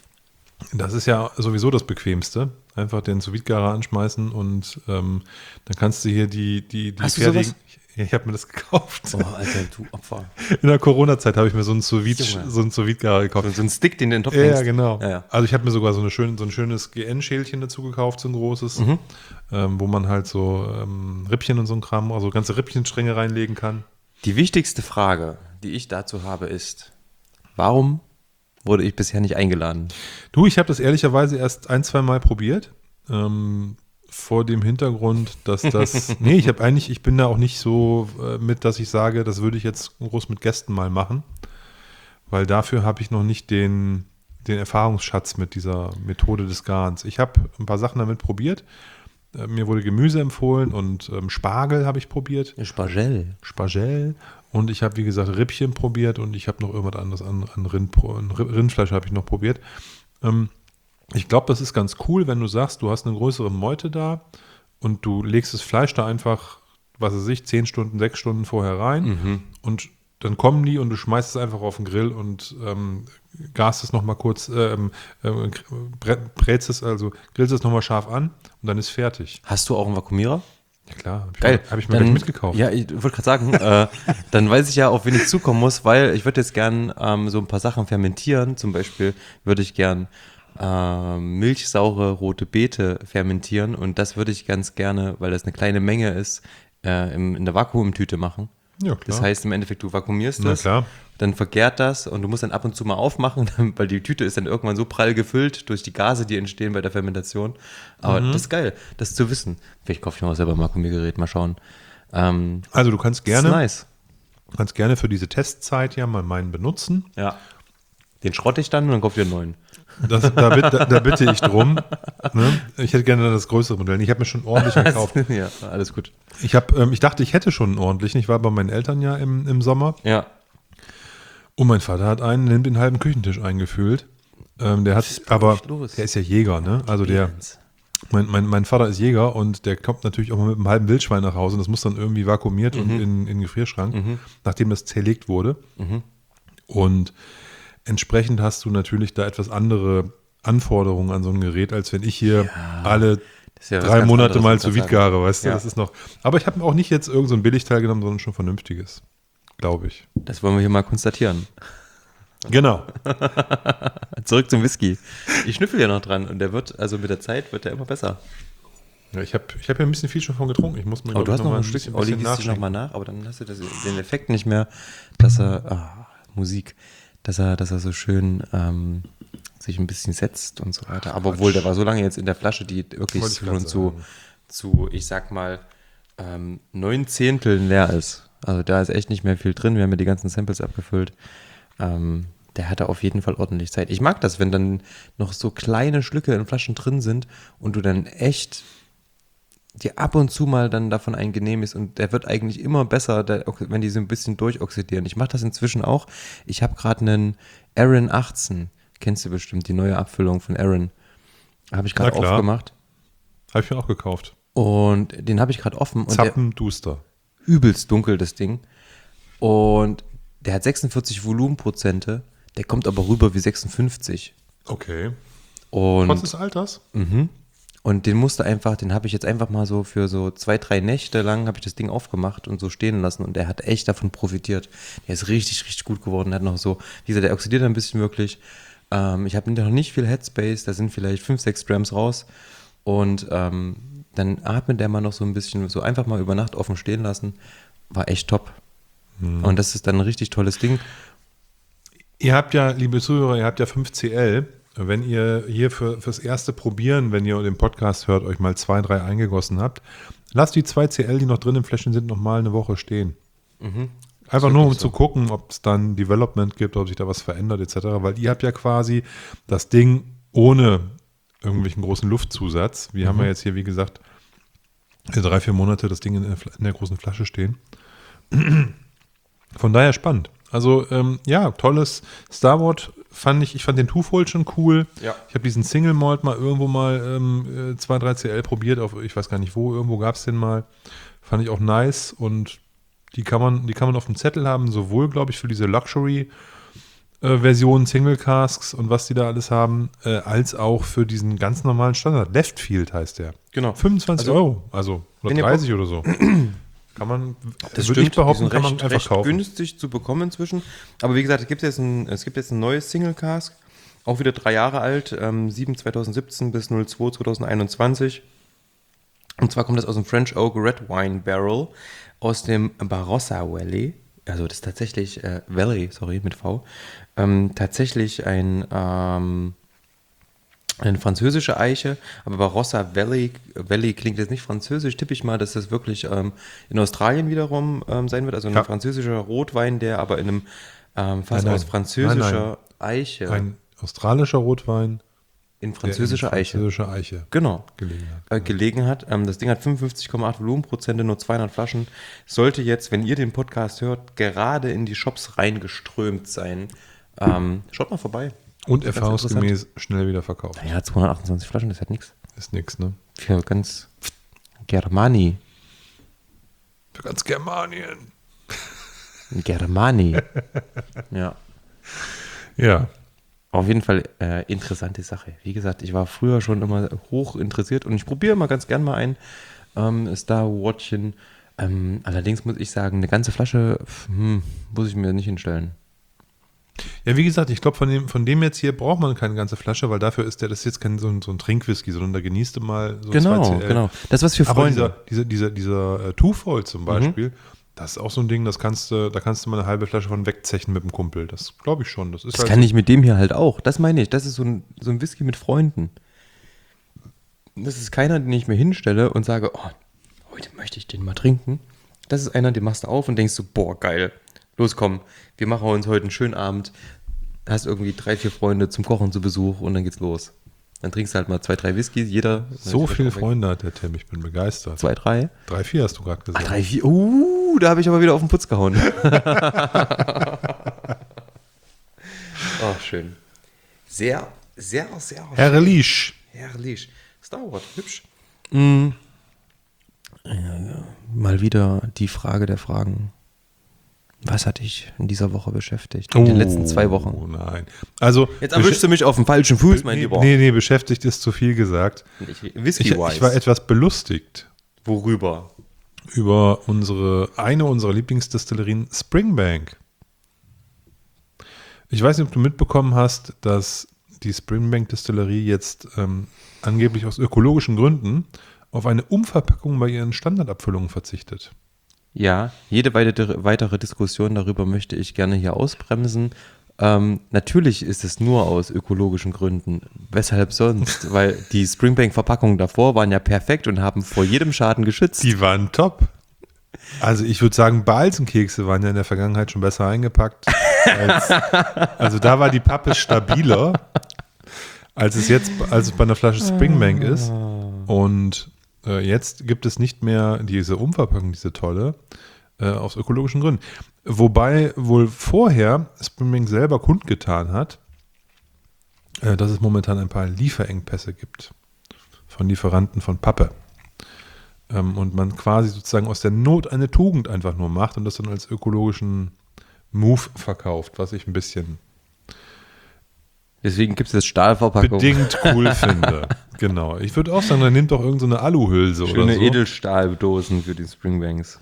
Das ist ja sowieso das Bequemste. Einfach den Sous-Vide-Garer anschmeißen und dann kannst du hier die Hast du fertigen. sowas? Ich habe mir das gekauft. Oh, Alter, du Opfer. In der Corona-Zeit habe ich mir so einen Junge. Sous-Vide-Garer gekauft. So ein Stick, den du in den Topf Ja, hängst. genau. Ja. Also ich habe mir sogar so ein schönes GN-Schälchen dazu gekauft, so ein großes, wo man halt so Rippchen und so ein Kram, also ganze Rippchenstränge reinlegen kann. Die wichtigste Frage, die ich dazu habe, ist, warum wurde ich bisher nicht eingeladen? Du, ich habe das ehrlicherweise erst 1-2 Mal probiert. Vor dem Hintergrund, dass das. Nee, ich bin da auch nicht so mit, dass ich sage, das würde ich jetzt groß mit Gästen mal machen. Weil dafür habe ich noch nicht den Erfahrungsschatz mit dieser Methode des Garens. Ich habe ein paar Sachen damit probiert. Mir wurde Gemüse empfohlen und Spargel habe ich probiert. Spargel. Und ich habe, wie gesagt, Rippchen probiert und ich habe noch irgendwas anderes an Rindfleisch habe ich noch probiert. Ich glaube, das ist ganz cool, wenn du sagst, du hast eine größere Meute da und du legst das Fleisch da einfach, was weiß ich, 10 Stunden, 6 Stunden vorher rein und dann kommen die und du schmeißt es einfach auf den Grill und gast es nochmal kurz, brätst es, also grillst es nochmal scharf an und dann ist fertig. Hast du auch einen Vakuumierer? Ja klar, Geil. Habe ich mir gleich mitgekauft. Ja, ich wollte gerade sagen, dann weiß ich ja, auf wen ich zukommen muss, weil ich würde jetzt gern so ein paar Sachen fermentieren. Zum Beispiel würde ich gern milchsaure rote Beete fermentieren und das würde ich ganz gerne, weil das eine kleine Menge ist, in der Vakuumtüte machen. Ja, klar. Das heißt im Endeffekt, du vakuumierst Na das, klar. dann vergärt das und du musst dann ab und zu mal aufmachen, weil die Tüte ist dann irgendwann so prall gefüllt durch die Gase, die entstehen bei der Fermentation. Aber das ist geil, das zu wissen. Vielleicht kaufe ich mir auch selber ein Vakuumiergerät, mal schauen. Also du kannst Das ist gerne, nice. für diese Testzeit ja mal meinen benutzen. Ja. Den schrotte ich dann und dann kaufe ich einen neuen. Da bitte ich drum. Ne? Ich hätte gerne das größere Modell. Ich habe mir schon ordentlich gekauft. Ja, alles gut. Ich dachte, ich hätte schon einen ordentlichen. Ich war bei meinen Eltern ja im Sommer. Ja. Und mein Vater hat den halben Küchentisch eingefüllt. Der ist ja Jäger, ne? Also mein Vater ist Jäger und der kommt natürlich auch mal mit einem halben Wildschwein nach Hause und das muss dann irgendwie vakuumiert und in den Gefrierschrank, nachdem das zerlegt wurde. Und entsprechend hast du natürlich da etwas andere Anforderungen an so ein Gerät, als wenn ich hier alle Das ist ja was 3 ganz Monate anderes, mal muss zu man sagen. Wiedgare, weißt du, Ja. das ist noch. Aber ich habe auch nicht jetzt irgend so ein Billigteil genommen, sondern schon vernünftiges, glaube ich. Das wollen wir hier mal konstatieren. Genau. Zurück zum Whisky. Ich schnüffel ja noch dran und der wird, also mit der Zeit wird der immer besser. Ja, ich hab ja ein bisschen viel schon von getrunken. Ich muss mir Aber du glaub ich, hast noch mal ein Stück, Olli gießt dich nachschenken. nochmal nach, aber dann hast du den Effekt nicht mehr, dass er, Musik, dass er so schön sich ein bisschen setzt und so weiter. Aber obwohl, der war so lange jetzt in der Flasche, die wirklich Wollte ich schon grad zu, ich sag mal, 9 Zehnteln leer ist. Also da ist echt nicht mehr viel drin. Wir haben ja die ganzen Samples abgefüllt. Der hatte auf jeden Fall ordentlich Zeit. Ich mag das, wenn dann noch so kleine Schlücke in Flaschen drin sind und du dann echt dir ab und zu mal dann davon einen genehmigst und der wird eigentlich immer besser, wenn die so ein bisschen durchoxidieren. Ich mache das inzwischen auch. Ich habe gerade einen Aaron 18. Kennst du bestimmt, die neue Abfüllung von Aaron. Habe ich gerade Na klar. aufgemacht. Habe ich mir auch gekauft. Und den habe ich gerade offen. Und Zappenduster. der übelst dunkel, das Ding. Und der hat 46 Volumenprozente. Der kommt aber rüber wie 56. Okay. Und Trotz des Alters? Und den habe ich jetzt einfach mal so für so 2-3 Nächte lang habe ich das Ding aufgemacht und so stehen lassen und der hat echt davon profitiert. Der ist richtig, richtig gut geworden. Der hat noch so, wie gesagt, der oxidiert ein bisschen wirklich. Ich habe noch nicht viel Headspace, da sind vielleicht 5-6 Grams raus und dann atmet der mal noch so ein bisschen, so einfach mal über Nacht offen stehen lassen. War echt top. Und das ist dann ein richtig tolles Ding. Ihr habt ja, liebe Zuhörer, 5CL. Wenn ihr hier fürs erste Probieren, wenn ihr den Podcast hört, euch mal 2, 3 eingegossen habt, lasst die 2CL, die noch drin im Fläschchen sind, noch mal eine Woche stehen. Einfach nur, um zu gucken, ob es dann Development gibt, ob sich da was verändert etc. Weil ihr habt ja quasi das Ding ohne irgendwelchen großen Luftzusatz. Wir haben ja jetzt hier, wie gesagt, 3, 4 Monate das Ding in der großen Flasche stehen. Von daher spannend. Also, tolles Starward ich fand den Twofold schon cool. Ja. Ich habe diesen Single Malt mal irgendwo mal 2, 3 CL probiert, ich weiß gar nicht wo, irgendwo gab es den mal. Fand ich auch nice und die kann man auf dem Zettel haben, sowohl, glaube ich, für diese Luxury-Versionen, Single Casks und was die da alles haben, als auch für diesen ganz normalen Standard. Leftfield heißt der. Genau. 25 Euro, also oder wenn ihr 30 oder so. Kann man, Das würde ich stimmt, behaupten, die sind kann man einfach recht kaufen. günstig zu bekommen inzwischen. Aber wie gesagt, es gibt jetzt ein neues Single Cask, auch wieder 3 Jahre alt, 7 2017 bis 02 2021. Und zwar kommt das aus dem French Oak Red Wine Barrel aus dem Barossa Valley. Also das ist tatsächlich, Valley, sorry, mit V. Tatsächlich eine französische Eiche, aber Barossa Valley klingt jetzt nicht französisch, tippe ich mal, dass das wirklich in Australien wiederum sein wird, also ein französischer Rotwein, der aber in einem Fass aus französischer Eiche. Ein australischer Rotwein, in französischer Eiche. Genau. Gelegen hat. Das Ding hat 55,8 Volumenprozente, nur 200 Flaschen. Sollte jetzt, wenn ihr den Podcast hört, gerade in die Shops reingeströmt sein. Schaut mal vorbei. Und erfahrungsgemäß schnell wieder verkauft. Naja, 228 Flaschen, das ist halt nichts. Ist nix, ne? Für ganz Germani. Für ganz Germanien. Germani. Ja. Ja. Auf jeden Fall interessante Sache. Wie gesagt, ich war früher schon immer hoch interessiert und ich probiere immer ganz gern mal ein Star Watchchen. Allerdings muss ich sagen, eine ganze Flasche muss ich mir nicht hinstellen. Ja, wie gesagt, ich glaube, von dem jetzt hier braucht man keine ganze Flasche, weil dafür das ist jetzt kein so ein Trinkwhisky, sondern da genießt du mal so 2 CL. Genau. Das was für Freunde. Aber dieser Twofold zum Beispiel, das ist auch so ein Ding, da kannst du mal eine halbe Flasche von wegzechen mit dem Kumpel. Das glaube ich schon. Das Das kann so, ich mit dem hier halt auch. Das meine ich. Das ist so ein Whisky mit Freunden. Das ist keiner, den ich mir hinstelle und sage, oh, heute möchte ich den mal trinken. Das ist einer, den machst du auf und denkst so, boah, geil. Los, komm, wir machen uns heute einen schönen Abend. Hast irgendwie 3, 4 Freunde zum Kochen zu Besuch und dann geht's los. Dann trinkst du halt mal 2, 3 Whiskys, jeder. so viele Freunde hat der Tim, ich bin begeistert. 2, 3? 3, 4 hast du gerade gesagt. 3, 4. Da habe ich aber wieder auf den Putz gehauen. Oh, schön. Sehr, sehr, sehr Herrlich. herrlich. Star Wars, hübsch. Mal wieder die Frage der Fragen. Was hat dich in dieser Woche beschäftigt? In den letzten 2 Wochen. Oh nein. Also, Jetzt erwischst du mich auf dem falschen Fuß, mein Lieber. Nee, beschäftigt ist zu viel gesagt. Ich war etwas belustigt Worüber? über eine unserer Lieblingsdestillerien, Springbank. Ich weiß nicht, ob du mitbekommen hast, dass die Springbank-Destillerie jetzt angeblich aus ökologischen Gründen auf eine Umverpackung bei ihren Standardabfüllungen verzichtet. Ja, jede weitere Diskussion darüber möchte ich gerne hier ausbremsen. Natürlich ist es nur aus ökologischen Gründen. Weshalb sonst? Weil die Springbank-Verpackungen davor waren ja perfekt und haben vor jedem Schaden geschützt. Die waren top. Also ich würde sagen, Balsenkekse waren ja in der Vergangenheit schon besser eingepackt. Also da war die Pappe stabiler, als es bei einer Flasche Springbank ist. Und jetzt gibt es nicht mehr diese Umverpackung, diese tolle, aus ökologischen Gründen. Wobei wohl vorher Springbank selber kundgetan hat, dass es momentan ein paar Lieferengpässe gibt von Lieferanten von Pappe. Und man quasi sozusagen aus der Not eine Tugend einfach nur macht und das dann als ökologischen Move verkauft, was ich ein bisschen Deswegen gibt es jetzt Stahlverpackung. bedingt cool finde. Genau. Ich würde auch sagen, dann nimmt doch irgendeine Aluhülse oder Schöne so. Edelstahldosen für die Springbanks.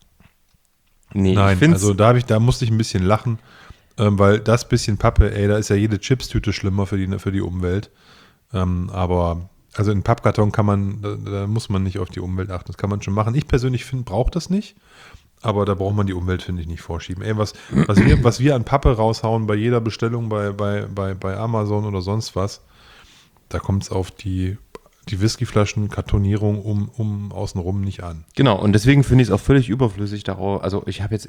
Nee, Nein, ich find's, also da musste ich ein bisschen lachen, weil das bisschen Pappe, da ist ja jede Chipstüte schlimmer für die Umwelt. Aber also in Pappkarton da muss man nicht auf die Umwelt achten. Das kann man schon machen. Ich persönlich brauche das nicht. Aber da braucht man die Umwelt, finde ich, nicht vorschieben. Was wir an Pappe raushauen bei jeder Bestellung bei Amazon oder sonst was, da kommt es auf die Whiskyflaschen, Kartonierung um außenrum nicht an. genau, und deswegen finde ich es auch völlig überflüssig darauf. Also ich habe jetzt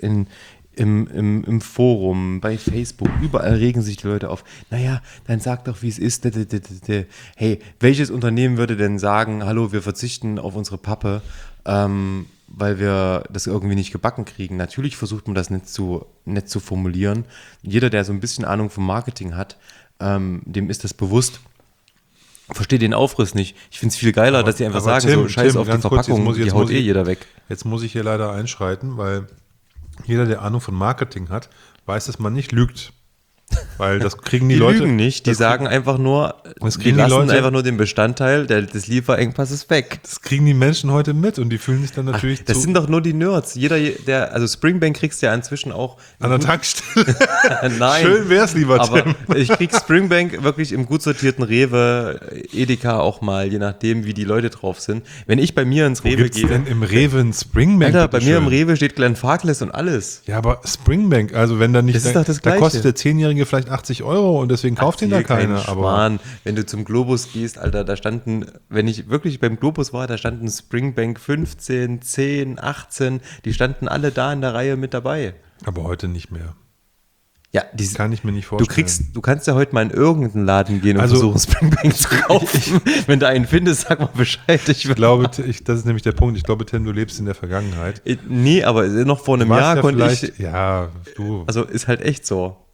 im Forum, bei Facebook, überall regen sich die Leute auf. Naja, dann sag doch, wie es ist. Hey, welches Unternehmen würde denn sagen, hallo, wir verzichten auf unsere Pappe, weil wir das irgendwie nicht gebacken kriegen? Natürlich versucht man das nett zu formulieren. Jeder, der so ein bisschen Ahnung vom Marketing hat, dem ist das bewusst. Verstehe den Aufriss nicht. Ich finde es viel geiler, dass sie einfach sagen, Tim, so scheiß auf die ganz kurz, Verpackung, die haut jeder weg. Jetzt muss ich hier leider einschreiten, weil jeder, der Ahnung von Marketing hat, weiß, dass man nicht lügt. Weil das kriegen die Leute. Die lügen nicht, die sagen einfach nur, das die kriegen die lassen Leute- einfach nur den Bestandteil des Lieferengpasses weg. Das kriegen die Menschen heute mit und die fühlen sich dann natürlich Das sind doch nur die Nerds. Also Springbank kriegst du ja inzwischen auch. an der Tankstelle. Nein. Schön wär's, lieber Aber Tim. ich krieg Springbank wirklich im gut sortierten Rewe, Edeka auch mal, je nachdem, wie die Leute drauf sind. Wenn ich bei mir ins Wo Rewe gibt's gehe. denn im Rewe ein Springbank? Alter, bei mir im bitteschön? Rewe steht Glenfarclas und alles. Ja, aber Springbank, also wenn da nicht, Das ist doch das da Gleiche. kostet der 10-Jährige vielleicht 80 € und deswegen kauft ihn da keiner. Aber Schmarrn. Wenn du zum Globus gehst, Alter, da standen, wenn ich wirklich beim Globus war, da standen Springbank 15, 10, 18, die standen alle da in der Reihe mit dabei. heute nicht mehr. Ja, Kann ich mir nicht du vorstellen. du kannst ja heute mal in irgendeinen Laden gehen und Also- versuchen, Springbank zu kaufen. Wenn du einen findest, sag mal Bescheid. Ich glaube, das ist nämlich der Punkt. Ich glaube, Tim, du lebst in der Vergangenheit. Nee, aber noch vor einem Warst Jahr ja konnte vielleicht, ich, ja, du. also ist halt echt so.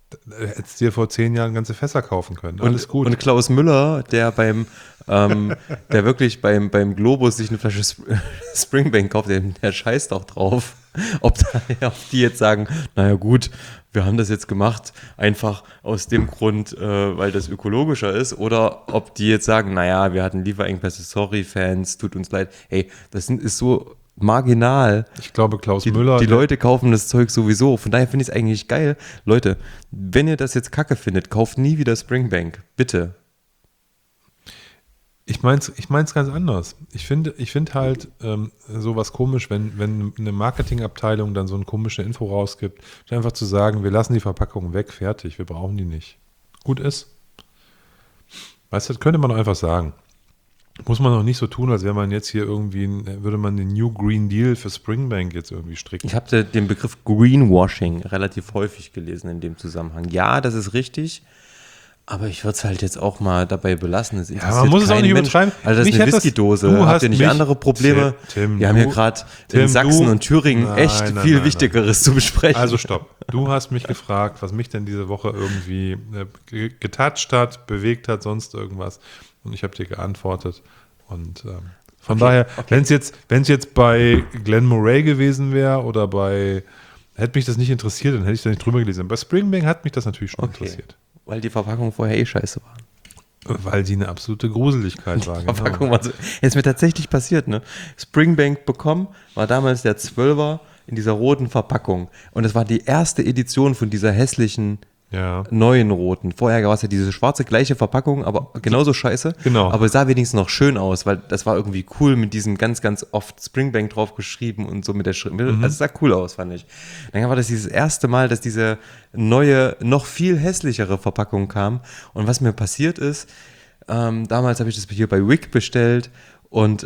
hättest dir vor 10 Jahren ganze Fässer kaufen können. Alles gut. Und Klaus Müller, der der wirklich beim Globus sich eine Flasche Springbank kauft, der scheißt auch drauf, ob die jetzt sagen, naja gut, wir haben das jetzt gemacht, einfach aus dem Grund, weil das ökologischer ist, oder ob die jetzt sagen, naja, wir hatten Lieferengpässe, sorry Fans, tut uns leid. Hey, ist so marginal. Ich glaube, Klaus Müller. Die Leute kaufen das Zeug sowieso. Von daher finde ich es eigentlich geil. Leute, wenn ihr das jetzt kacke findet, kauft nie wieder Springbank. Bitte. Ich mein's ganz anders. Ich finde halt sowas komisch, wenn eine Marketingabteilung dann so eine komische Info rausgibt, einfach zu sagen, wir lassen die Verpackung weg, fertig, wir brauchen die nicht. Gut ist. Weißt du, das könnte man doch einfach sagen. Muss man noch nicht so tun, als wäre man jetzt hier würde man den New Green Deal für Springbank jetzt irgendwie stricken. Ich habe den Begriff Greenwashing relativ häufig gelesen in dem Zusammenhang. Ja, das ist richtig, aber ich würde es halt jetzt auch mal dabei belassen. Ja, man muss es auch nicht übertreiben. Also das ist eine Whiskydose. Habt ihr nicht andere Probleme? Tim, wir haben hier gerade in Sachsen und Thüringen viel Wichtigeres zu besprechen. Also stopp. Du hast mich gefragt, was mich denn diese Woche irgendwie getoucht hat, bewegt hat, sonst irgendwas. Und ich habe dir geantwortet. Und von daher, wenn es jetzt bei Glenn Murray gewesen wäre oder hätte mich das nicht interessiert, dann hätte ich da nicht drüber gelesen. Bei Springbank hat mich das natürlich schon interessiert. Weil die Verpackung vorher scheiße war. Weil die eine absolute Gruseligkeit war. Verpackung war so. Ist mir tatsächlich passiert, ne? Springbank bekommen, war damals der 12er in dieser roten Verpackung. Und es war die erste Edition von dieser hässlichen neuen roten. Vorher war es ja diese schwarze gleiche Verpackung, aber genauso scheiße. Genau. Aber es sah wenigstens noch schön aus, weil das war irgendwie cool mit diesem ganz, ganz oft Springbank drauf geschrieben und so mit der Schrift. Also es sah cool aus, fand ich. Dann war das dieses erste Mal, dass diese neue, noch viel hässlichere Verpackung kam. Und was mir passiert ist, damals habe ich das hier bei Wick bestellt und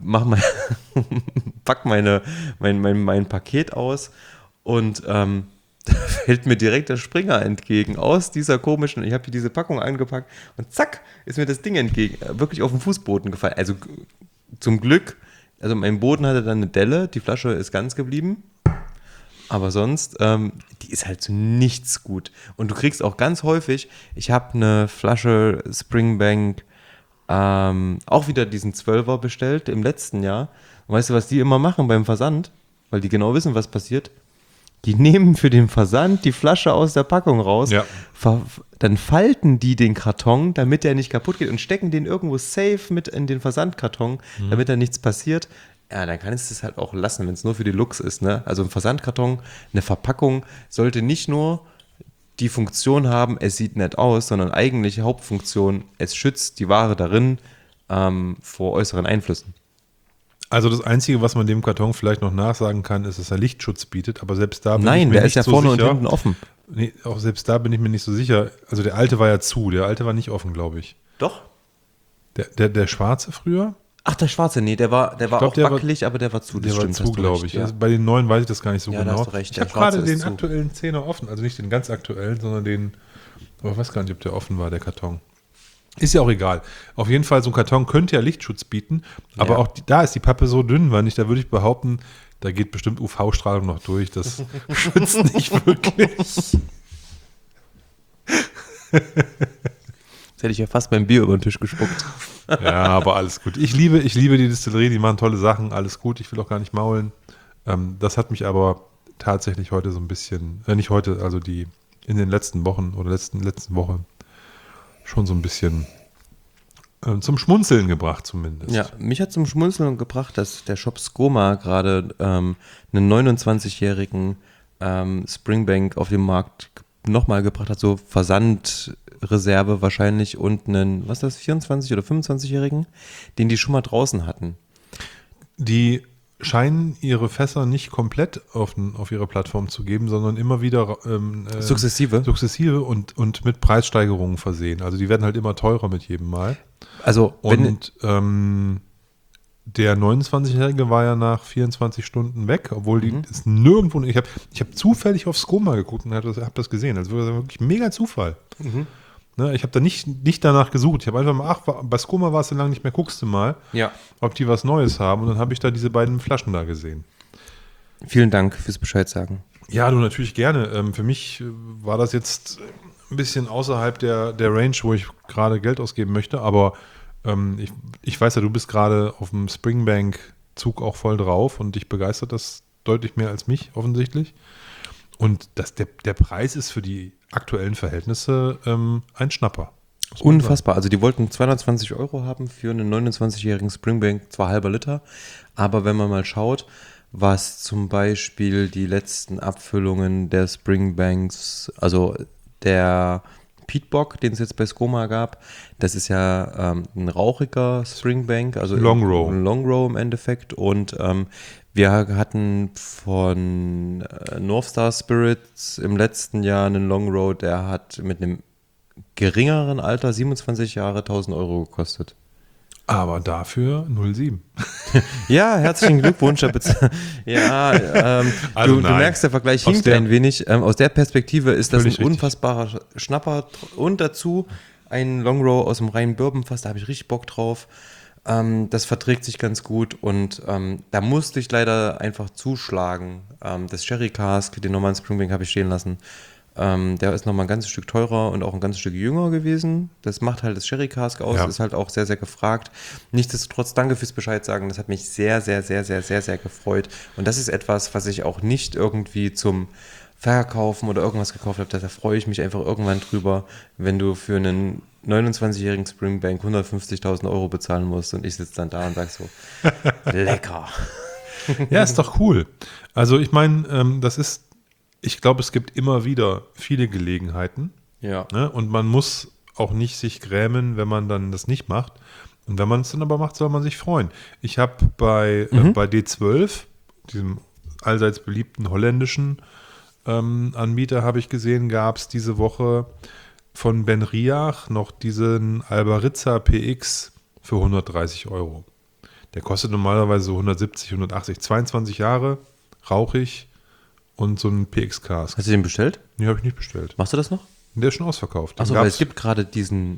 pack mein Paket aus und da fällt mir direkt der Springer entgegen aus dieser komischen, ich habe hier diese Packung eingepackt und zack, ist mir das Ding entgegen, wirklich auf den Fußboden gefallen. Also zum Glück, also mein Boden hatte dann eine Delle, die Flasche ist ganz geblieben, aber sonst, die ist halt zu nichts gut. Und du kriegst auch ganz häufig, ich habe eine Flasche Springbank, auch wieder diesen 12er bestellt im letzten Jahr. Und weißt du, was die immer machen beim Versand? Weil die genau wissen, was passiert. Die nehmen für den Versand die Flasche aus der Packung raus, dann falten die den Karton, damit der nicht kaputt geht und stecken den irgendwo safe mit in den Versandkarton, damit da nichts passiert. Ja, dann kannst du es halt auch lassen, wenn es nur für die Lux ist. Ne? Also ein Versandkarton, eine Verpackung sollte nicht nur die Funktion haben, es sieht nett aus, sondern eigentlich Hauptfunktion, es schützt die Ware darin vor äußeren Einflüssen. Also das Einzige, was man dem Karton vielleicht noch nachsagen kann, ist, dass er Lichtschutz bietet, aber selbst da bin ich Nein, mir der nicht ist ja so vorne sicher. und hinten offen. Nee, auch selbst da bin ich mir nicht so sicher. Also der alte war ja zu, der alte war nicht offen, glaube ich. Doch. Der schwarze früher? Ach, der schwarze, nee, der war auch wackelig, aber der war zu. Der war zu, glaube ich. Ja. Also bei den neuen weiß ich das gar nicht so genau. Da hast du recht, ich habe gerade den aktuellen 10er offen, also nicht den ganz aktuellen, sondern den, aber ich weiß gar nicht, ob der offen war, der Karton. Ist ja auch egal. Auf jeden Fall, so ein Karton könnte ja Lichtschutz bieten, aber auch da ist die Pappe so dünnwandig, da würde ich behaupten, da geht bestimmt UV-Strahlung noch durch, das schützt nicht wirklich. Jetzt hätte ich ja fast mein Bier über den Tisch gespuckt. Ja, aber alles gut. Ich liebe die Distillerie, die machen tolle Sachen, alles gut, ich will auch gar nicht maulen. Das hat mich aber tatsächlich heute so ein bisschen, nicht heute, also in den letzten Wochen oder letzten Woche schon so ein bisschen zum Schmunzeln gebracht zumindest. Ja, mich hat zum Schmunzeln gebracht, dass der Shop Skoma gerade einen 29-jährigen Springbank auf den Markt nochmal gebracht hat, so Versandreserve wahrscheinlich und einen, was ist das, 24- oder 25-jährigen, den die schon mal draußen hatten. Die scheinen ihre Fässer nicht komplett auf ihre Plattform zu geben, sondern immer wieder sukzessive und mit Preissteigerungen versehen. Also die werden halt immer teurer mit jedem Mal. Also und der 29-Jährige war ja nach 24 Stunden weg, obwohl die ist nirgendwo. Ich hab zufällig auf Skoma geguckt und hab das gesehen. Also wirklich mega Zufall. Ne, ich habe da nicht danach gesucht. Ich habe einfach mal, bei Skoma war es so lange nicht mehr, guckst du mal, ob die was Neues haben. Und dann habe ich da diese beiden Flaschen da gesehen. Vielen Dank fürs Bescheid sagen. Ja, du natürlich gerne. Für mich war das jetzt ein bisschen außerhalb der Range, wo ich gerade Geld ausgeben möchte, aber ich weiß ja, du bist gerade auf dem Springbank-Zug auch voll drauf und dich begeistert das deutlich mehr als mich offensichtlich. Und der Preis ist für die aktuellen Verhältnisse ein Schnapper. Unfassbar. Also die wollten 220 € haben für einen 29-jährigen Springbank, zwar halber Liter, aber wenn man mal schaut, was zum Beispiel die letzten Abfüllungen der Springbanks, also der Peatbog, den es jetzt bei Skoma gab, das ist ja ein rauchiger Springbank, also Long Row. ein Long Row im Endeffekt. Und wir hatten von Northstar Spirits im letzten Jahr einen Long Row, der hat mit einem geringeren Alter, 27 Jahre, 1.000 € gekostet. Aber dafür 0,7. Ja, herzlichen Glückwunsch. Ja, Also du merkst, der Vergleich hinkt ein wenig. Aus der Perspektive ist das ein Völlig richtig. unfassbarer Schnapper. Und dazu ein Long Row aus dem reinen Bourbonfass, da habe ich richtig Bock drauf. Das verträgt sich ganz gut und da musste ich leider einfach zuschlagen. Das Sherry Cask, den normalen Springbank habe ich stehen lassen. Der ist nochmal ein ganzes Stück teurer und auch ein ganzes Stück jünger gewesen. Das macht halt das Sherry Cask aus, ist halt auch sehr, sehr gefragt. Nichtsdestotrotz, danke fürs Bescheid sagen. Das hat mich sehr, sehr, sehr, sehr, sehr, sehr gefreut. Und das ist etwas, was ich auch nicht irgendwie zum Verkaufen oder irgendwas gekauft habe. Da freue ich mich einfach irgendwann drüber, wenn du für einen 29-jährigen Springbank 150.000 € bezahlen musst und ich sitze dann da und sage so, lecker. Ja, ist doch cool. Also ich meine, ich glaube, es gibt immer wieder viele Gelegenheiten. Ja. Ne? Und man muss auch nicht sich grämen, wenn man dann das nicht macht. Und wenn man es dann aber macht, soll man sich freuen. Ich habe bei D12, diesem allseits beliebten holländischen Anbieter, habe ich gesehen, gab es diese Woche von Ben Riach noch diesen Albaritza PX für 130 €. Der kostet normalerweise so 170, 180, 22 Jahre, rauchig. Und so ein PX-Cask. Hast du den bestellt? Nee, habe ich nicht bestellt. Machst du das noch? Der ist schon ausverkauft. Achso, weil es gibt gerade diesen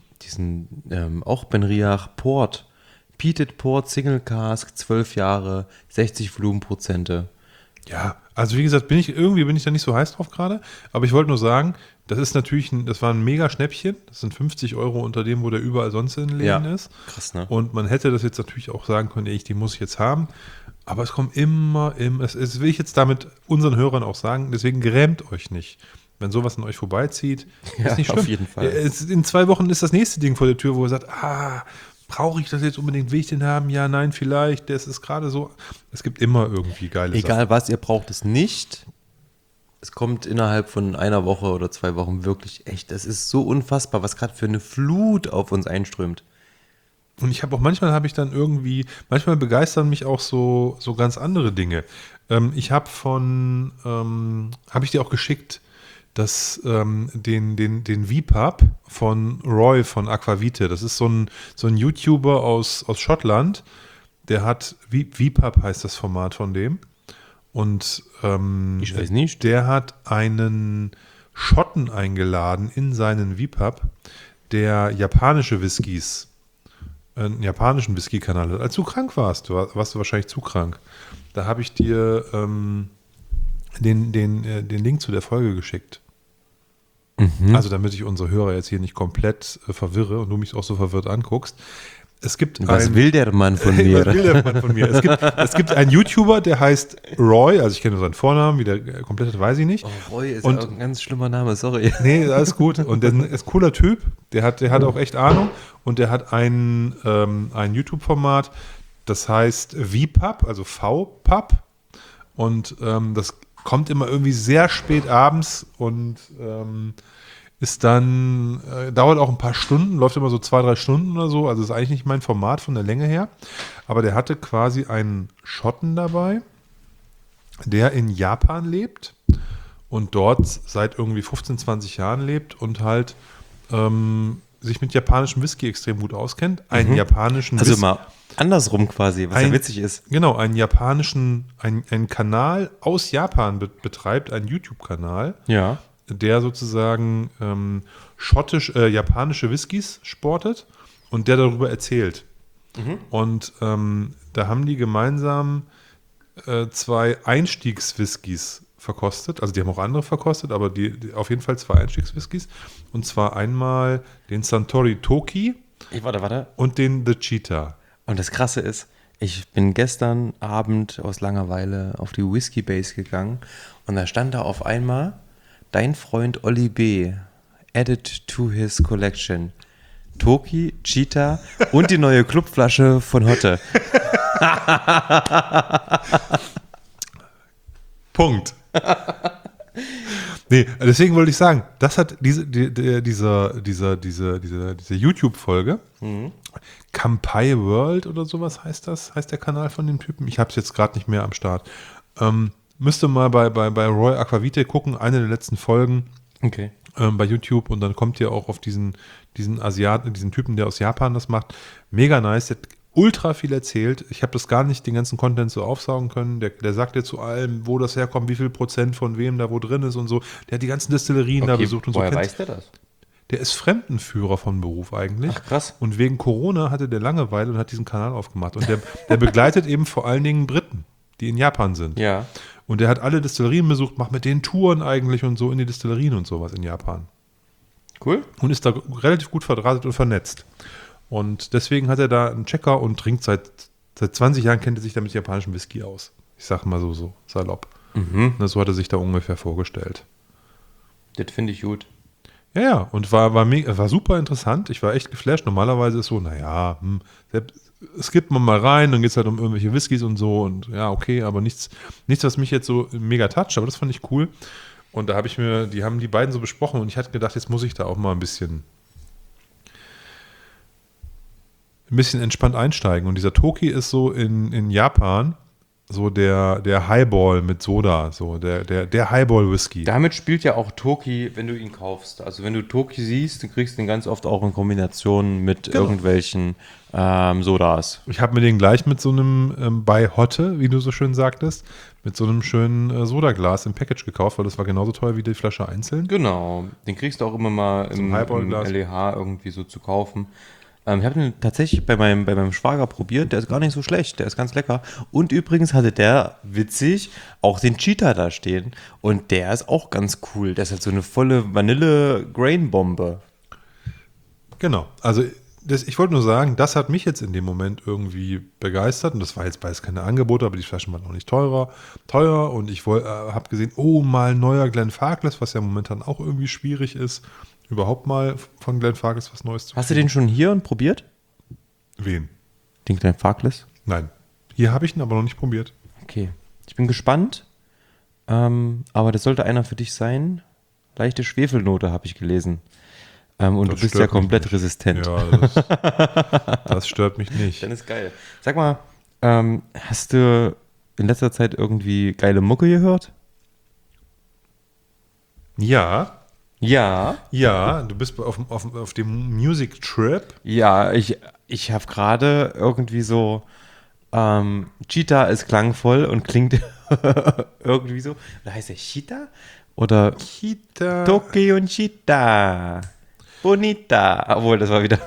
auch Ben Riach Port. Peated Port Single Cask, 12 Jahre, 60 Volumenprozente. Ja, also wie gesagt, bin ich da nicht so heiß drauf gerade. Aber ich wollte nur sagen, das ist natürlich das war ein mega Schnäppchen. Das sind 50 € unter dem, wo der überall sonst in den Läden ist. Krass, ne? Und man hätte das jetzt natürlich auch sagen können, die muss ich jetzt haben. Aber es kommt das will ich jetzt damit unseren Hörern auch sagen, deswegen grämt euch nicht. Wenn sowas an euch vorbeizieht, ist nicht schlimm. Auf jeden Fall. In 2 Wochen ist das nächste Ding vor der Tür, wo ihr sagt, brauche ich das jetzt unbedingt, will ich den haben? Ja, nein, vielleicht. Das ist gerade so. Es gibt immer irgendwie geile Sachen. Egal was, ihr braucht es nicht. Es kommt innerhalb von 1 Woche oder 2 Wochen wirklich echt. Das ist so unfassbar, was gerade für eine Flut auf uns einströmt. Und manchmal begeistern mich auch so ganz andere Dinge. Ich habe habe ich dir auch geschickt, den V-Pub von Roy von Aquavite. Das ist so ein YouTuber aus Schottland. Der hat, V-Pub heißt das Format von dem. Und Ich weiß nicht. der hat einen Schotten eingeladen in seinen V-Pub, der japanische Whiskys, einen japanischen Whisky-Kanal hat. Als du krank warst, warst du wahrscheinlich zu krank. Da habe ich dir den Link zu der Folge geschickt. Mhm. Also damit ich unsere Hörer jetzt hier nicht komplett verwirre und du mich auch so verwirrt anguckst. Was will der Mann von mir? Was will der Mann von mir? Es gibt einen YouTuber, der heißt Roy, also ich kenne nur seinen Vornamen, wie der komplett hat, weiß ich nicht. Oh, Roy ist auch ein ganz schlimmer Name, sorry. Nee, alles gut. Und der ist ein cooler Typ, der hat auch echt Ahnung und der hat ein YouTube-Format, das heißt V-Pub, also V-Pub und das kommt immer irgendwie sehr spät abends und ist dann, dauert auch ein paar Stunden, läuft immer so 2-3 Stunden oder so, also ist eigentlich nicht mein Format von der Länge her, aber der hatte quasi einen Schotten dabei, der in Japan lebt und dort seit irgendwie 15, 20 Jahren lebt und halt sich mit japanischem Whisky extrem gut auskennt. Einen japanischen Also mal andersrum quasi, was ja witzig ist. Genau, einen Kanal aus Japan betreibt, einen YouTube-Kanal, Ja. der sozusagen japanische Whiskys sportet und der darüber erzählt. Und da haben die gemeinsam 2 Einstiegswhiskys verkostet. Also die haben auch andere verkostet, aber die auf jeden Fall 2 Einstiegswhiskys. Und zwar einmal den Suntory Toki Warte. und den The Cheetah. Und das Krasse ist, ich bin gestern Abend aus Langeweile auf die Whiskey Base gegangen und da stand da auf einmal dein Freund Olli B. added to his collection. Toki, Cheetah und die neue Clubflasche von Hotte. Punkt. Nee, deswegen wollte ich sagen, das hat diese YouTube-Folge, Kampai World oder sowas heißt der Kanal von dem Typen. Ich habe es jetzt gerade nicht mehr am Start. Müsste mal bei Roy Aquavite gucken, eine der letzten Folgen Okay. bei YouTube, und dann kommt ihr auch auf diesen Asiaten, diesen Typen, der aus Japan das macht. Mega nice, der hat ultra viel erzählt. Ich habe das gar nicht, den ganzen Content so aufsaugen können. Der sagt dir zu allem, wo das herkommt, wie viel Prozent von wem da wo drin ist und so. Der hat die ganzen Destillerien da besucht und so. Woher weiß der das? Der ist Fremdenführer von Beruf eigentlich. Ach, krass. Und wegen Corona hatte der Langeweile und hat diesen Kanal aufgemacht. Und der begleitet eben vor allen Dingen Briten, die in Japan sind. Ja. Und der hat alle Destillerien besucht, macht mit denen Touren eigentlich und so in die Destillerien und sowas in Japan. Cool. Und ist da relativ gut verdrahtet und vernetzt. Und deswegen hat er da einen Checker und trinkt seit 20 Jahren, kennt er sich da mit japanischem Whisky aus. Ich sag mal so salopp. Na, so hat er sich da ungefähr vorgestellt. Das finde ich gut. Ja, und war super interessant. Ich war echt geflasht. Normalerweise ist so, skippt man mal rein, dann geht es halt um irgendwelche Whiskys und so. Und ja, okay, aber nichts, was mich jetzt so mega toucht, aber das fand ich cool. Und da haben die beiden so besprochen und ich hatte gedacht, jetzt muss ich da auch mal ein bisschen entspannt einsteigen. Und dieser Toki ist so in Japan so der Highball mit Soda, so der Highball-Whisky. Damit spielt ja auch Toki, wenn du ihn kaufst. Also wenn du Toki siehst, du kriegst den ganz oft auch in Kombination mit irgendwelchen Sodas. Ich habe mir den gleich mit so einem bei Hotte, wie du so schön sagtest, mit so einem schönen Sodaglas im Package gekauft, weil das war genauso teuer wie die Flasche einzeln. Genau, den kriegst du auch immer mal im Highball-Glas. LEH irgendwie so zu kaufen. Ich habe den tatsächlich bei meinem Schwager probiert, der ist gar nicht so schlecht, der ist ganz lecker. Und übrigens hatte der, witzig, auch den Cheetah da stehen und der ist auch ganz cool. Der ist halt so eine volle Vanille-Grain-Bombe. Genau, also ich wollte nur sagen, das hat mich jetzt in dem Moment irgendwie begeistert und das war jetzt beides keine Angebote, aber die Flaschen waren auch nicht teuer und ich habe gesehen, mal ein neuer Glenfarclas, was ja momentan auch irgendwie schwierig ist, überhaupt mal von Glenfarclas was Neues zu Hast du den schon hier und probiert? Wen? Den Glenfarclas? Nein, hier habe ich ihn aber noch nicht probiert. Okay, ich bin gespannt, aber das sollte einer für dich sein. Leichte Schwefelnote habe ich gelesen. Und Das du bist ja stört mich komplett nicht. resistent. Ja, das stört mich nicht. Dann ist geil. Sag mal, hast du in letzter Zeit irgendwie geile Mucke gehört? Ja, Ja. du bist auf dem Music Trip. Ja, ich habe gerade irgendwie so, Cheetah ist klangvoll und klingt irgendwie so. Oder heißt der Cheetah? Oder Kita. Toki und Cheetah. Bonita. Obwohl, das war wieder.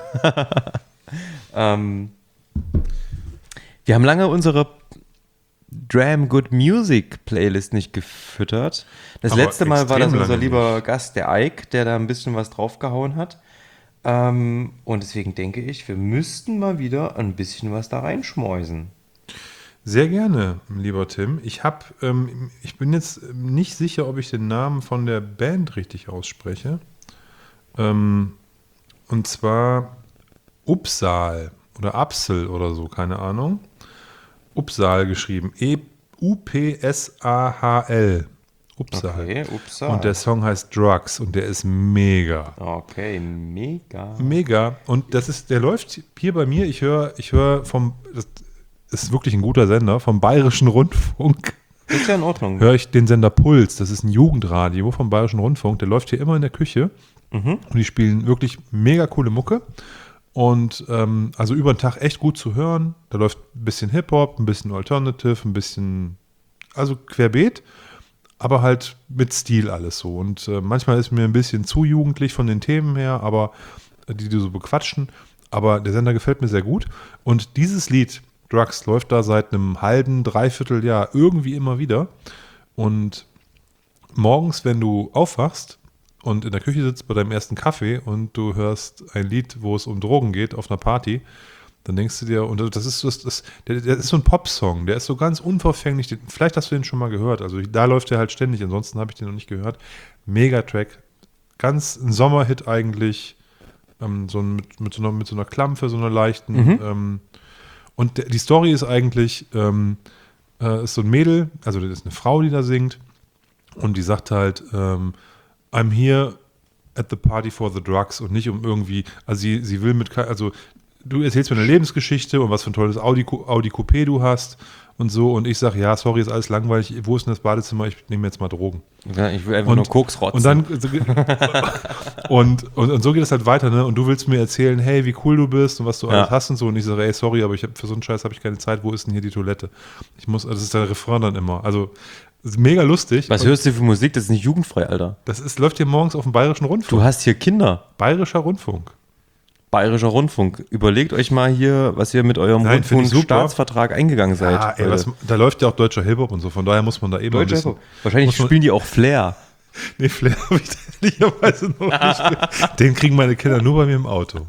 Wir haben lange unsere Dram Good Music Playlist nicht gefüttert. Das Aber letzte Mal war das extrem unser lange lieber Gast, der Ike, der da ein bisschen was draufgehauen hat. Und deswegen denke ich, wir müssten mal wieder ein bisschen was da reinschmeißen. Sehr gerne, lieber Tim. Ich bin jetzt nicht sicher, ob ich den Namen von der Band richtig ausspreche. Und zwar Upsal oder Upsal oder so, keine Ahnung. Upsal geschrieben. Upsal. Upsal. Okay, Upsal. Und der Song heißt Drugs und der ist mega. Okay, mega. Mega. Und der läuft hier bei mir. Ich höre das ist wirklich ein guter Sender, vom Bayerischen Rundfunk. Ist ja in Ordnung. Höre ich den Sender Puls. Das ist ein Jugendradio vom Bayerischen Rundfunk. Der läuft hier immer in der Küche. Und die spielen wirklich mega coole Mucke. Und also über den Tag echt gut zu hören. Da läuft ein bisschen Hip-Hop, ein bisschen Alternative, ein bisschen, also querbeet, aber halt mit Stil alles so. Und manchmal ist mir ein bisschen zu jugendlich von den Themen her, aber die so bequatschen. Aber der Sender gefällt mir sehr gut. Und dieses Lied, Drugs läuft da seit einem halben, dreiviertel Jahr irgendwie immer wieder. Und morgens, wenn du aufwachst und in der Küche sitzt bei deinem ersten Kaffee und du hörst ein Lied, wo es um Drogen geht auf einer Party, dann denkst du dir, und das ist der ist so ein Popsong, der ist so ganz unverfänglich. Vielleicht hast du den schon mal gehört. Also da läuft der halt ständig, ansonsten habe ich den noch nicht gehört. Mega-Track. Ganz ein Sommerhit eigentlich. Mit so einer Klampfe, so einer leichten. Und die Story ist eigentlich, ist so ein Mädel, also das ist eine Frau, die da singt. Und die sagt halt, I'm here at the party for the drugs und nicht um irgendwie, also sie will also du erzählst mir eine Lebensgeschichte und was für ein tolles Audi Coupé du hast und so und ich sage, ja, sorry, ist alles langweilig, wo ist denn das Badezimmer, ich nehme jetzt mal Drogen. Ja, ich will einfach nur Koks rotzen. Und dann und so geht es halt weiter, ne? Und du willst mir erzählen, hey, wie cool du bist und was du alles hast und so und ich sage, ey, sorry, aber für so einen Scheiß habe ich keine Zeit, wo ist denn hier die Toilette? Das ist der Refrain dann immer, also das ist mega lustig. Was hörst du für Musik? Das ist nicht jugendfrei, Alter. Läuft hier morgens auf dem Bayerischen Rundfunk. Du hast hier Kinder. Bayerischer Rundfunk. Bayerischer Rundfunk. Überlegt euch mal hier, was ihr mit eurem Rundfunkstaatsvertrag eingegangen seid. Ja, ey, da läuft ja auch deutscher Hip-Hop und so, von daher muss man da eben deutscher Hip-Hop. Wahrscheinlich spielen die auch Flair. Nee, Flair habe ich ehrlicherweise noch nicht. Den kriegen meine Kinder nur bei mir im Auto.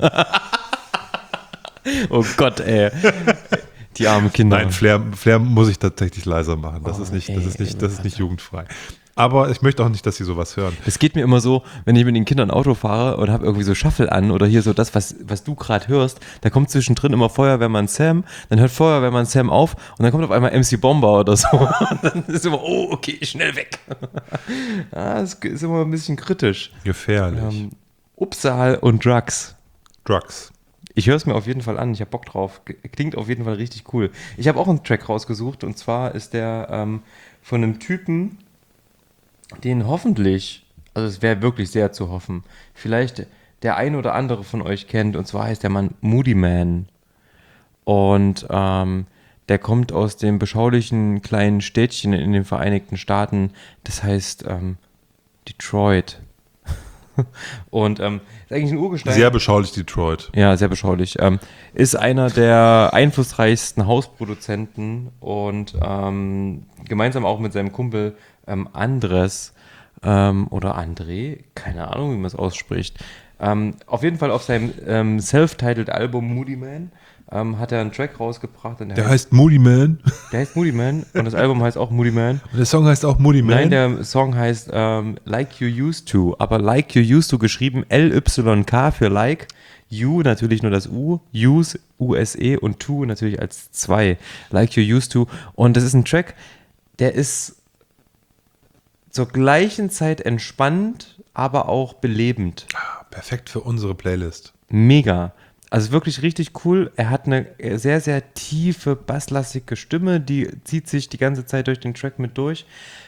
Oh Gott, ey. Die armen Kinder. Nein, Flair muss ich tatsächlich leiser machen. Das ist nicht jugendfrei. Aber ich möchte auch nicht, dass sie sowas hören. Es geht mir immer so, wenn ich mit den Kindern Auto fahre und habe irgendwie so Shuffle an oder hier so das, was du gerade hörst, da kommt zwischendrin immer Feuerwehrmann Sam, dann hört Feuerwehrmann Sam auf und dann kommt auf einmal MC Bomber oder so. Und dann ist immer, oh, okay, schnell weg. Das ist immer ein bisschen kritisch. Gefährlich. Upsal und Drugs. Drugs. Ich höre es mir auf jeden Fall an, ich habe Bock drauf. Klingt auf jeden Fall richtig cool. Ich habe auch einen Track rausgesucht und zwar ist der von einem Typen, den hoffentlich, also es wäre wirklich sehr zu hoffen, vielleicht der ein oder andere von euch kennt, und zwar heißt der Mann Moodymann. Und der kommt aus dem beschaulichen kleinen Städtchen in den Vereinigten Staaten, das heißt Detroit. Und ist eigentlich ein Urgestein. Sehr beschaulich, Detroit. Ja, sehr beschaulich. Ist einer der einflussreichsten Hausproduzenten und gemeinsam auch mit seinem Kumpel Andres oder André, keine Ahnung, wie man es ausspricht. Auf jeden Fall auf seinem self-titled Album Moodymann hat er einen Track rausgebracht. Und der heißt Moodymann. Der heißt Moodymann und das Album heißt auch Moodymann. Und der Song heißt auch Moodymann? Nein, der Song heißt Like You Used To, aber Like You Used To geschrieben LYK für Like, You natürlich nur das U, Use, U-S-E und To natürlich als 2, Like You Used To. Und das ist ein Track, der ist zur gleichen Zeit entspannt, aber auch belebend. Perfekt für unsere Playlist. Mega. Also wirklich richtig cool. Er hat eine sehr, sehr tiefe, basslastige Stimme, die zieht sich die ganze Zeit durch den Track mit durch.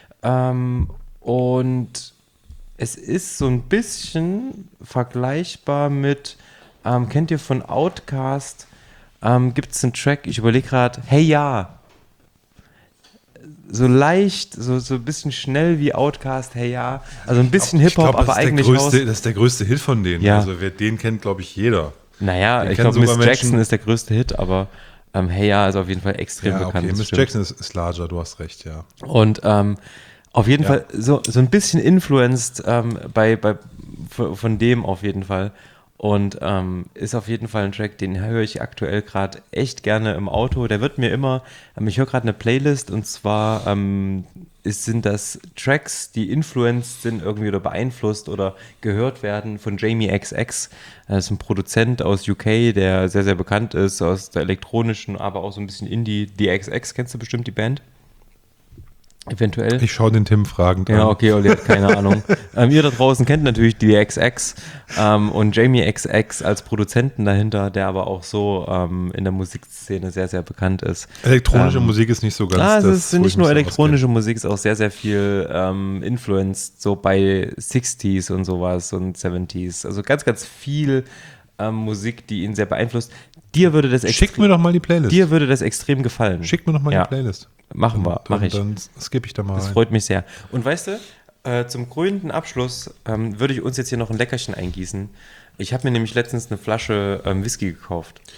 Und es ist so ein bisschen vergleichbar mit, kennt ihr von Outkast, gibt es einen Track, ich überlege gerade, Hey Ja. So leicht, so ein bisschen schnell wie Outkast, Hey Ja. Also ein bisschen Hip-Hop, aber eigentlich das ist der größte Hit von denen. Ja. Also den kennt, glaube ich, jeder. Naja, ich glaube, Miss Jackson ist der größte Hit, aber Hey Ja ist auf jeden Fall extrem bekannt. Okay, Miss Jackson ist larger, du hast recht, ja. Und auf jeden Fall so ein bisschen influenced von dem auf jeden Fall. Und ist auf jeden Fall ein Track, den höre ich aktuell gerade echt gerne im Auto. Der wird mir immer, ich höre gerade eine Playlist und zwar sind das Tracks, die influenced sind irgendwie oder beeinflusst oder gehört werden von Jamie XX. Das ist ein Produzent aus UK, der sehr, sehr bekannt ist, aus der elektronischen, aber auch so ein bisschen Indie. Die XX, kennst du bestimmt die Band? Eventuell. Ich schaue den Tim fragend an. Ja, okay, Olli hat keine Ahnung. Ihr da draußen kennt natürlich die XX und Jamie XX als Produzenten dahinter, der aber auch so in der Musikszene sehr, sehr bekannt ist. Elektronische Musik ist nicht so ganz es ist nicht nur elektronische Musik, es ist auch sehr, sehr viel influenced, so bei 60s und sowas und 70s. Also ganz, ganz viel Musik, die ihn sehr beeinflusst. Schick mir doch mal die Playlist. Dir würde das extrem gefallen. Schick mir doch mal die Playlist. Mach ich. Dann skippe ich da mal Das freut mich sehr. Und weißt du, zum krönenden Abschluss würde ich uns jetzt hier noch ein Leckerchen eingießen. Ich habe mir nämlich letztens eine Flasche Whisky gekauft.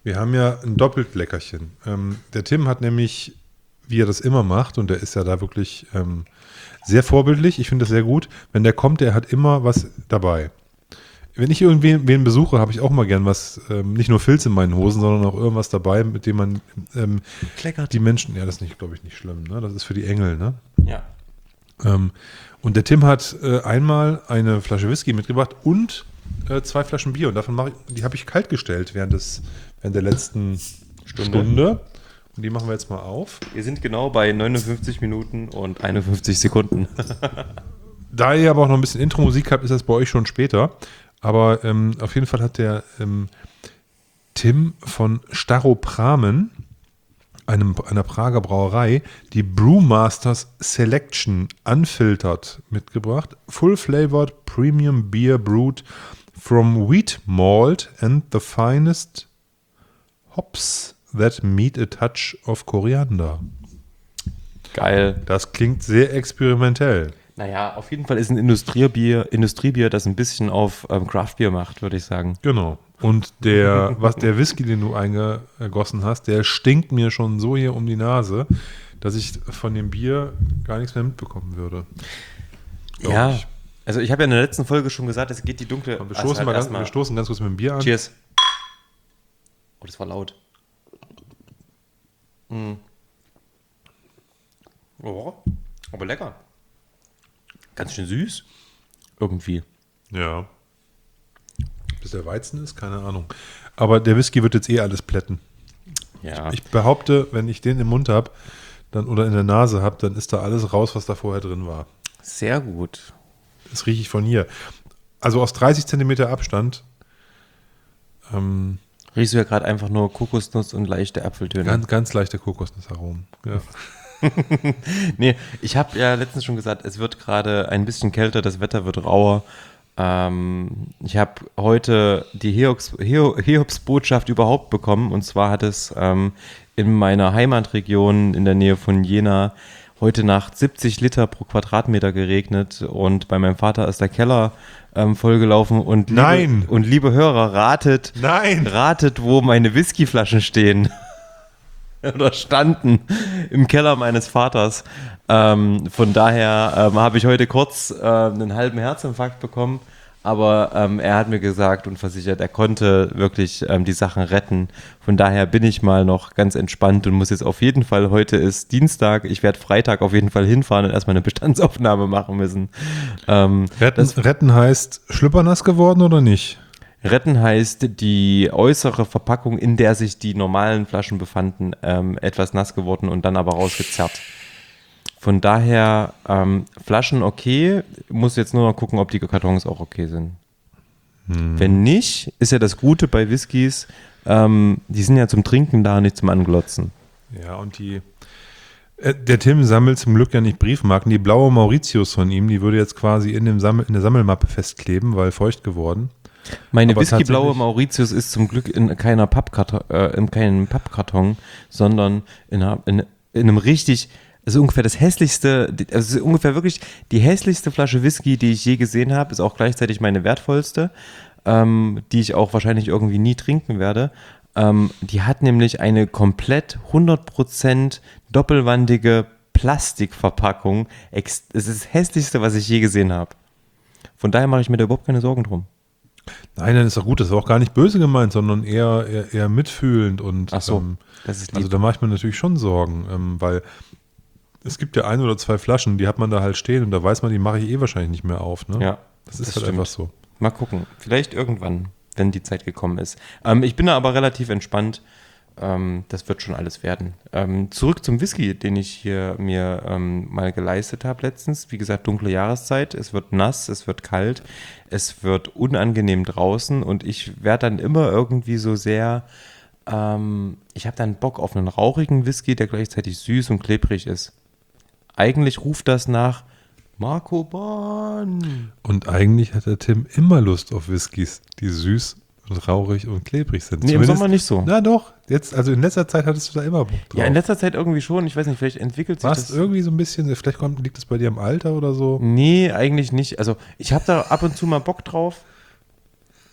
Wir haben ja ein doppelt Leckerchen. Der Tim hat nämlich, wie er das immer macht, und der ist ja da wirklich sehr vorbildlich, ich finde das sehr gut, wenn der kommt, der hat immer was dabei. Wenn ich irgendwen besuche, habe ich auch mal gern was, nicht nur Filz in meinen Hosen, sondern auch irgendwas dabei, mit dem man die Menschen, ja, das ist nicht, glaube ich, nicht schlimm, ne? Das ist für die Engel, ne? Ja. Und der Tim hat einmal eine Flasche Whisky mitgebracht und 2 Flaschen Bier. Und davon die habe ich kalt gestellt während der letzten Stunde. Und die machen wir jetzt mal auf. Wir sind genau bei 59 Minuten und 51 Sekunden. Da ihr aber auch noch ein bisschen Intro-Musik habt, ist das bei euch schon später. Aber auf jeden Fall hat der Tim von Staropramen, einer Prager Brauerei, die Brewmasters Selection unfiltered mitgebracht. Full-flavored premium beer brewed from wheat malt and the finest hops that meet a touch of Koriander. Geil. Das klingt sehr experimentell. Naja, auf jeden Fall ist ein Industriebier, das ein bisschen auf Craftbier macht, würde ich sagen. Genau. Und der Whisky, den du eingegossen hast, der stinkt mir schon so hier um die Nase, dass ich von dem Bier gar nichts mehr mitbekommen würde. Ja, ich. also ich habe ja in der letzten Folge schon gesagt, es geht die dunkle... Wir stoßen ganz kurz mit dem Bier an. Cheers. Oh, das war laut. Oh, aber lecker. Ganz schön süß. Irgendwie. Ja. Bis der Weizen ist, keine Ahnung. Aber der Whisky wird jetzt alles plätten. Ja. Ich behaupte, wenn ich den im Mund habe oder in der Nase habe, dann ist da alles raus, was da vorher drin war. Sehr gut. Das rieche ich von hier. Also aus 30 Zentimeter Abstand. Riechst du ja gerade einfach nur Kokosnuss und leichte Apfeltöne. Ganz, ganz leichte Kokosnussaromen. Ja. Nee, ich habe ja letztens schon gesagt, es wird gerade ein bisschen kälter, das Wetter wird rauer. Ich habe heute die Hiobsbotschaft überhaupt bekommen, und zwar hat es in meiner Heimatregion in der Nähe von Jena heute Nacht 70 Liter pro Quadratmeter geregnet, und bei meinem Vater ist der Keller vollgelaufen, und liebe Hörer, ratet, wo meine Whiskyflaschen stehen. Oder standen im Keller meines Vaters. Von daher habe ich heute kurz einen halben Herzinfarkt bekommen, aber er hat mir gesagt und versichert, er konnte wirklich die Sachen retten. Von daher bin ich mal noch ganz entspannt und muss jetzt auf jeden Fall, heute ist Dienstag, ich werde Freitag auf jeden Fall hinfahren und erstmal eine Bestandsaufnahme machen müssen. Retten heißt schlüppernass geworden oder nicht? Retten heißt, die äußere Verpackung, in der sich die normalen Flaschen befanden, etwas nass geworden und dann aber rausgezerrt. Von daher Flaschen okay, muss jetzt nur noch gucken, ob die Kartons auch okay sind. Wenn nicht, ist ja das Gute bei Whiskys, die sind ja zum Trinken da, nicht zum Anglotzen. Ja, und der Tim sammelt zum Glück ja nicht Briefmarken. Die blaue Mauritius von ihm, die würde jetzt quasi in der Sammelmappe festkleben, weil feucht geworden. Meine Whiskyblaue Mauritius ist zum Glück in keinem Pappkarton, sondern in einem richtig, also ungefähr das hässlichste, also ungefähr wirklich die hässlichste Flasche Whisky, die ich je gesehen habe, ist auch gleichzeitig meine wertvollste, die ich auch wahrscheinlich irgendwie nie trinken werde. Die hat nämlich eine komplett 100% doppelwandige Plastikverpackung. Es ist das hässlichste, was ich je gesehen habe. Von daher mache ich mir da überhaupt keine Sorgen drum. Nein, ist doch gut. Das war auch gar nicht böse gemeint, sondern eher mitfühlend. Und, ach so, das ist lieb. Also da mache ich mir natürlich schon Sorgen, weil es gibt ja 1 oder 2 Flaschen, die hat man da halt stehen und da weiß man, die mache ich wahrscheinlich nicht mehr auf. Ne? Ja, das ist halt einfach so. Mal gucken, vielleicht irgendwann, wenn die Zeit gekommen ist. Ich bin da aber relativ entspannt. Das wird schon alles werden. Zurück zum Whisky, den ich hier mir mal geleistet habe letztens. Wie gesagt, dunkle Jahreszeit. Es wird nass, es wird kalt, es wird unangenehm draußen und ich werde dann immer irgendwie so sehr, ich habe dann Bock auf einen rauchigen Whisky, der gleichzeitig süß und klebrig ist. Eigentlich ruft das nach Marco Bahn. Und eigentlich hat der Tim immer Lust auf Whiskys, die süß und rauchig und klebrig sind. Nee, im Sommer nicht so. Na doch, jetzt, also in letzter Zeit hattest du da immer Bock drauf. Ja, in letzter Zeit irgendwie schon. Ich weiß nicht, vielleicht entwickelt sich das. Irgendwie so ein bisschen, vielleicht liegt das bei dir im Alter oder so? Nee, eigentlich nicht. Also ich habe da ab und zu mal Bock drauf.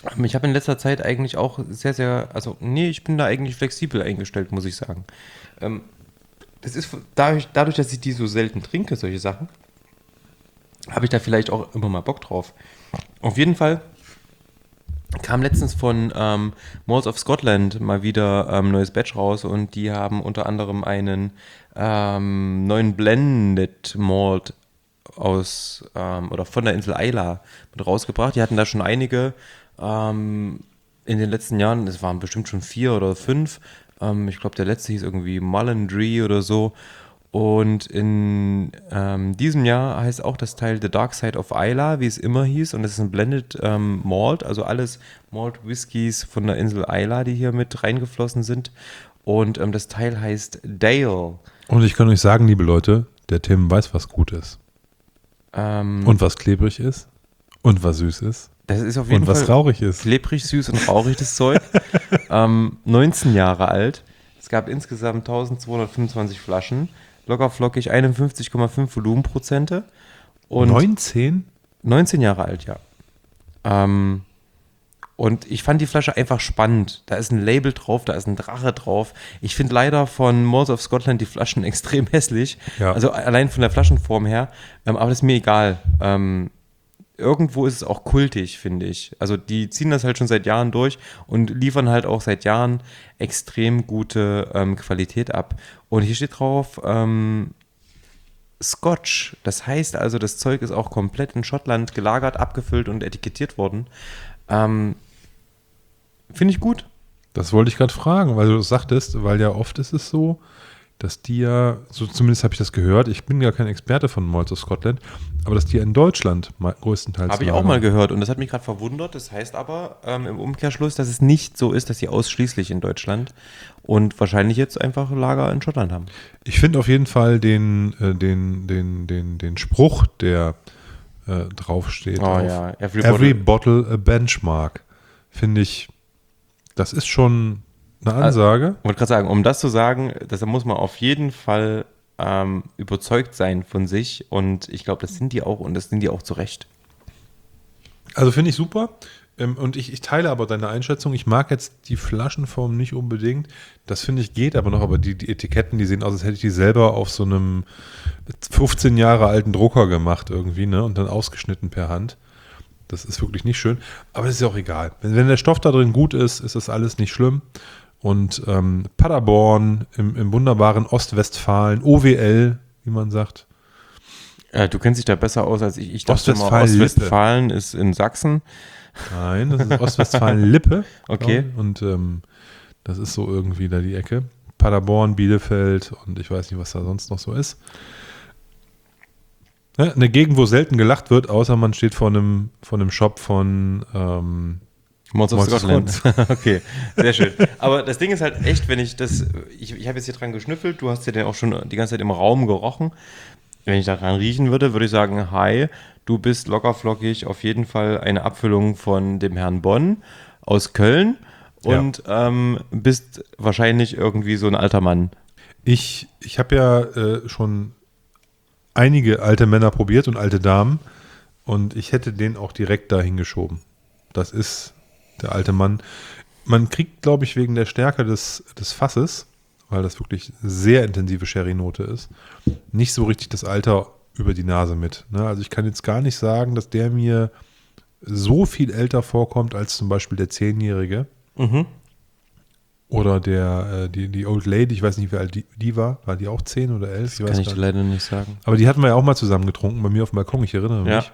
Ich habe in letzter Zeit eigentlich auch ich bin da eigentlich flexibel eingestellt, muss ich sagen. Das ist dadurch, dass ich die so selten trinke, solche Sachen, habe ich da vielleicht auch immer mal Bock drauf. Auf jeden Fall kam letztens von Malts of Scotland mal wieder neues Batch raus und die haben unter anderem einen neuen Blended Malt oder von der Insel Islay mit rausgebracht. Die hatten da schon einige in den letzten Jahren, es waren bestimmt schon 4 oder 5. Ich glaube, der letzte hieß irgendwie Mullendree oder so. Und in diesem Jahr heißt auch das Teil The Dark Side of Islay, wie es immer hieß. Und das ist ein Blended Malt, also alles Malt-Whiskys von der Insel Islay, die hier mit reingeflossen sind. Und das Teil heißt Dale. Und ich kann euch sagen, liebe Leute, der Tim weiß, was gut ist. Und was klebrig ist. Und was süß ist. Das ist auf jeden und was Fall rauchig ist. Klebrig, süß und rauchig, das Zeug. 19 Jahre alt. Es gab insgesamt 1225 Flaschen. Locker flockig 51,5 Volumenprozente. Und 19? 19 Jahre alt, ja. Und ich fand die Flasche einfach spannend. Da ist ein Label drauf, da ist ein Drache drauf. Ich finde leider von Malts of Scotland die Flaschen extrem hässlich. Ja. Also allein von der Flaschenform her. Aber das ist mir egal. Irgendwo ist es auch kultig, finde ich. Also die ziehen das halt schon seit Jahren durch und liefern halt auch seit Jahren extrem gute Qualität ab. Und hier steht drauf Scotch. Das heißt also, das Zeug ist auch komplett in Schottland gelagert, abgefüllt und etikettiert worden. Finde ich gut. Das wollte ich gerade fragen, weil du das sagtest, weil ja oft ist es so, dass die ja, so zumindest habe ich das gehört, ich bin ja kein Experte von Malts of Scotland, aber dass die ja in Deutschland größtenteils Habe ich auch mal gehört und das hat mich gerade verwundert. Das heißt aber im Umkehrschluss, dass es nicht so ist, dass sie ausschließlich in Deutschland und wahrscheinlich jetzt einfach Lager in Schottland haben. Ich finde auf jeden Fall den Spruch, der draufsteht, ja. Every bottle a benchmark, finde ich, das ist schon eine Ansage. Ich wollte gerade sagen, um das zu sagen, da muss man auf jeden Fall überzeugt sein von sich und ich glaube, das sind die auch und das sind die auch zu Recht. Also finde ich super und ich teile aber deine Einschätzung. Ich mag jetzt die Flaschenform nicht unbedingt. Das finde ich geht aber noch, aber die Etiketten, die sehen aus, als hätte ich die selber auf so einem 15 Jahre alten Drucker gemacht irgendwie, ne, und dann ausgeschnitten per Hand. Das ist wirklich nicht schön, aber das ist ja auch egal. Wenn der Stoff da drin gut ist, ist das alles nicht schlimm. Und Paderborn im wunderbaren Ostwestfalen, OWL, wie man sagt. Du kennst dich da besser aus als ich. Ich dachte mal, Ostwestfalen ist in Sachsen. Nein, das ist Ostwestfalen-Lippe. Okay. Und das ist so irgendwie da die Ecke. Paderborn, Bielefeld und ich weiß nicht, was da sonst noch so ist. Ja, eine Gegend, wo selten gelacht wird, außer man steht vor einem Shop von Malts of Scotland. Okay, sehr schön. Aber das Ding ist halt echt, wenn ich habe jetzt hier dran geschnüffelt, du hast ja den auch schon die ganze Zeit im Raum gerochen. Wenn ich daran riechen würde, würde ich sagen, hi, du bist lockerflockig auf jeden Fall eine Abfüllung von dem Herrn Bonn aus Köln und bist wahrscheinlich irgendwie so ein alter Mann. Ich habe ja schon einige alte Männer probiert und alte Damen und ich hätte den auch direkt dahin geschoben. Das ist der alte Mann. Man kriegt, glaube ich, wegen der Stärke des Fasses, weil das wirklich sehr intensive Sherry-Note ist, nicht so richtig das Alter über die Nase mit. Ne? Also ich kann jetzt gar nicht sagen, dass der mir so viel älter vorkommt als zum Beispiel der 10-Jährige. Mhm. Oder die Old Lady, ich weiß nicht, wie alt die war. War die auch 10 oder 11? Das kann ich dir leider nicht sagen. Aber die hatten wir ja auch mal zusammen getrunken, bei mir auf dem Balkon, ich erinnere mich.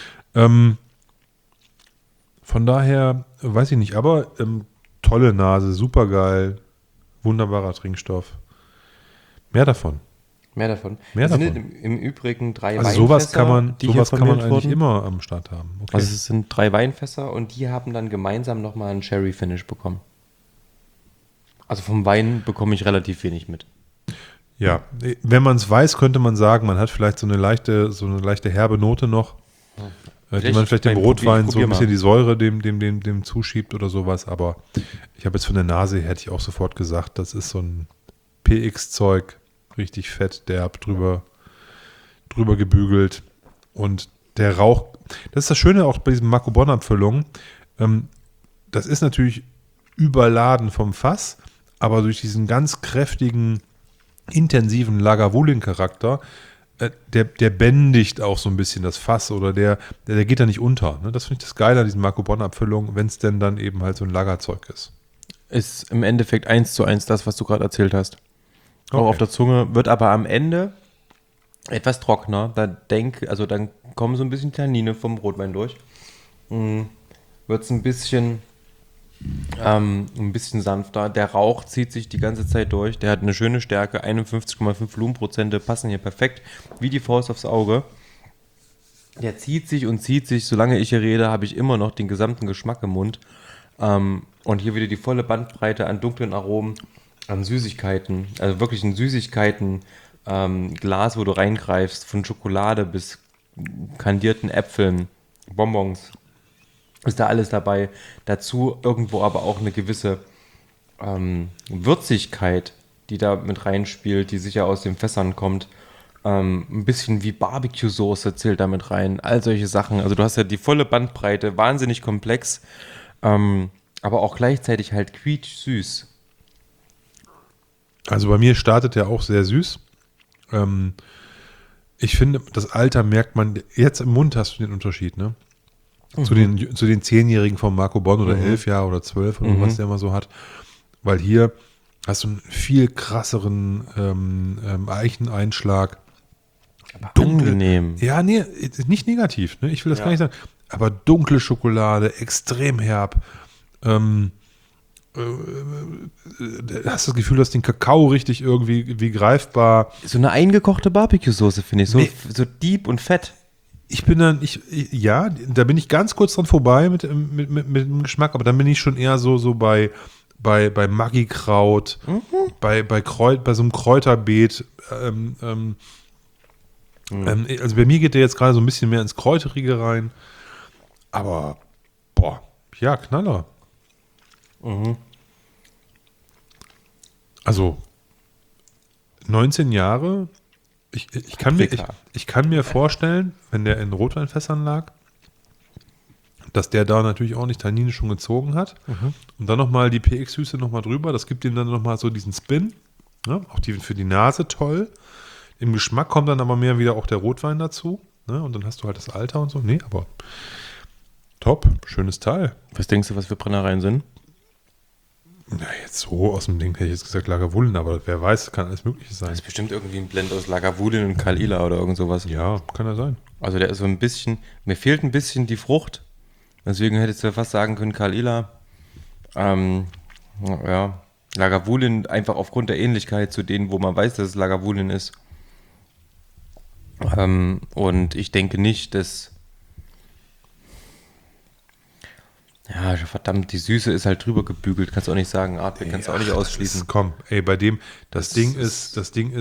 Von daher, weiß ich nicht, aber tolle Nase, super geil, wunderbarer Trinkstoff. Mehr davon. Es sind im Übrigen 3 also Weinfässer, sowas kann man eigentlich immer am Start haben. Okay. Also es sind 3 Weinfässer und die haben dann gemeinsam nochmal einen Sherry-Finish bekommen. Also vom Wein bekomme ich relativ wenig mit. Ja, wenn man es weiß, könnte man sagen, man hat vielleicht so eine leichte herbe Note noch, die man vielleicht dem Rotwein so ein bisschen die Säure dem zuschiebt oder sowas. Aber ich habe jetzt von der Nase, hätte ich auch sofort gesagt, das ist so ein PX-Zeug, richtig fett, derb, drüber gebügelt. Und der Rauch, das ist das Schöne auch bei diesen Marco Bonn-Abfüllungen. das ist natürlich überladen vom Fass, aber durch diesen ganz kräftigen, intensiven Lagavulin-Charakter, der bändigt auch so ein bisschen das Fass oder der geht da nicht unter. Ne? Das finde ich das Geile an diesen Marco Bonn-Abfüllungen, wenn es denn dann eben halt so ein Lagerzeug ist. Ist im Endeffekt 1:1 das, was du gerade erzählt hast. Auch Okay. auf der Zunge, wird aber am Ende etwas trockener. Dann kommen so ein bisschen Tannine vom Rotwein durch. Wird es ein bisschen sanfter. Der Rauch zieht sich die ganze Zeit durch. Der hat eine schöne Stärke. 51,5 Volumenprozente passen hier perfekt wie die Faust aufs Auge. Der zieht sich und zieht sich. Solange ich hier rede, habe ich immer noch den gesamten Geschmack im Mund. Und hier wieder die volle Bandbreite an dunklen Aromen, an Süßigkeiten. Also wirklich ein Süßigkeiten Glas, wo du reingreifst. Von Schokolade bis kandierten Äpfeln, Bonbons. Ist da alles dabei. Dazu irgendwo aber auch eine gewisse Würzigkeit, die da mit reinspielt, die sicher aus den Fässern kommt. Ein bisschen wie Barbecue-Soße zählt da mit rein. All solche Sachen. Also du hast ja die volle Bandbreite, wahnsinnig komplex, aber auch gleichzeitig halt quietsch-süß. Also bei mir startet er auch sehr süß. Ich finde, das Alter merkt man, jetzt im Mund hast du den Unterschied, ne? Zu den 10-Jährigen von Marco Bonn oder 11 Jahre oder 12 oder was der immer so hat. Weil hier hast du einen viel krasseren Eicheneinschlag. Angenehm. Ja, nee, nicht negativ, ne? Ich will das gar nicht sagen. Aber dunkle Schokolade, extrem herb. Hast das Gefühl, dass den Kakao richtig irgendwie wie greifbar. So eine eingekochte Barbecue-Soße, finde ich. So, Nee. so deep und fett. Ich bin dann, ja, da bin ich ganz kurz dran vorbei mit dem Geschmack, aber dann bin ich schon eher so bei Maggi-Kraut, bei so einem Kräuterbeet. Also bei mir geht der jetzt gerade so ein bisschen mehr ins Kräuterige rein. Aber, boah, ja, Knaller. Also, 19 Jahre. Ich kann mir vorstellen, wenn der in Rotweinfässern lag, dass der da natürlich auch nicht Tannine schon gezogen hat. Und dann nochmal die PX-Süße nochmal drüber. Das gibt ihm dann nochmal so diesen Spin. Ne? Auch für die Nase toll. Im Geschmack kommt dann aber mehr wieder auch der Rotwein dazu. Ne? Und dann hast du halt das Alter und so. Nee, aber top. Schönes Teil. Was denkst du, was für Brennereien sind? Na, jetzt so aus dem Ding hätte ich jetzt gesagt Lagavulin, aber wer weiß, kann alles Mögliche sein. Das ist bestimmt irgendwie ein Blend aus Lagavulin und Kalila oder irgend sowas. Ja, kann ja sein. Also der ist so ein bisschen, mir fehlt ein bisschen die Frucht. Deswegen hättest du fast sagen können Kalila. Ja, Lagavulin einfach aufgrund der Ähnlichkeit zu denen, wo man weiß, dass es Lagavulin ist. Und ich denke nicht, dass ja, verdammt, die Süße ist halt drüber gebügelt. Kannst du auch nicht sagen, Artback kannst du auch nicht ausschließen. Komm, ey, bei dem, das Ding ist,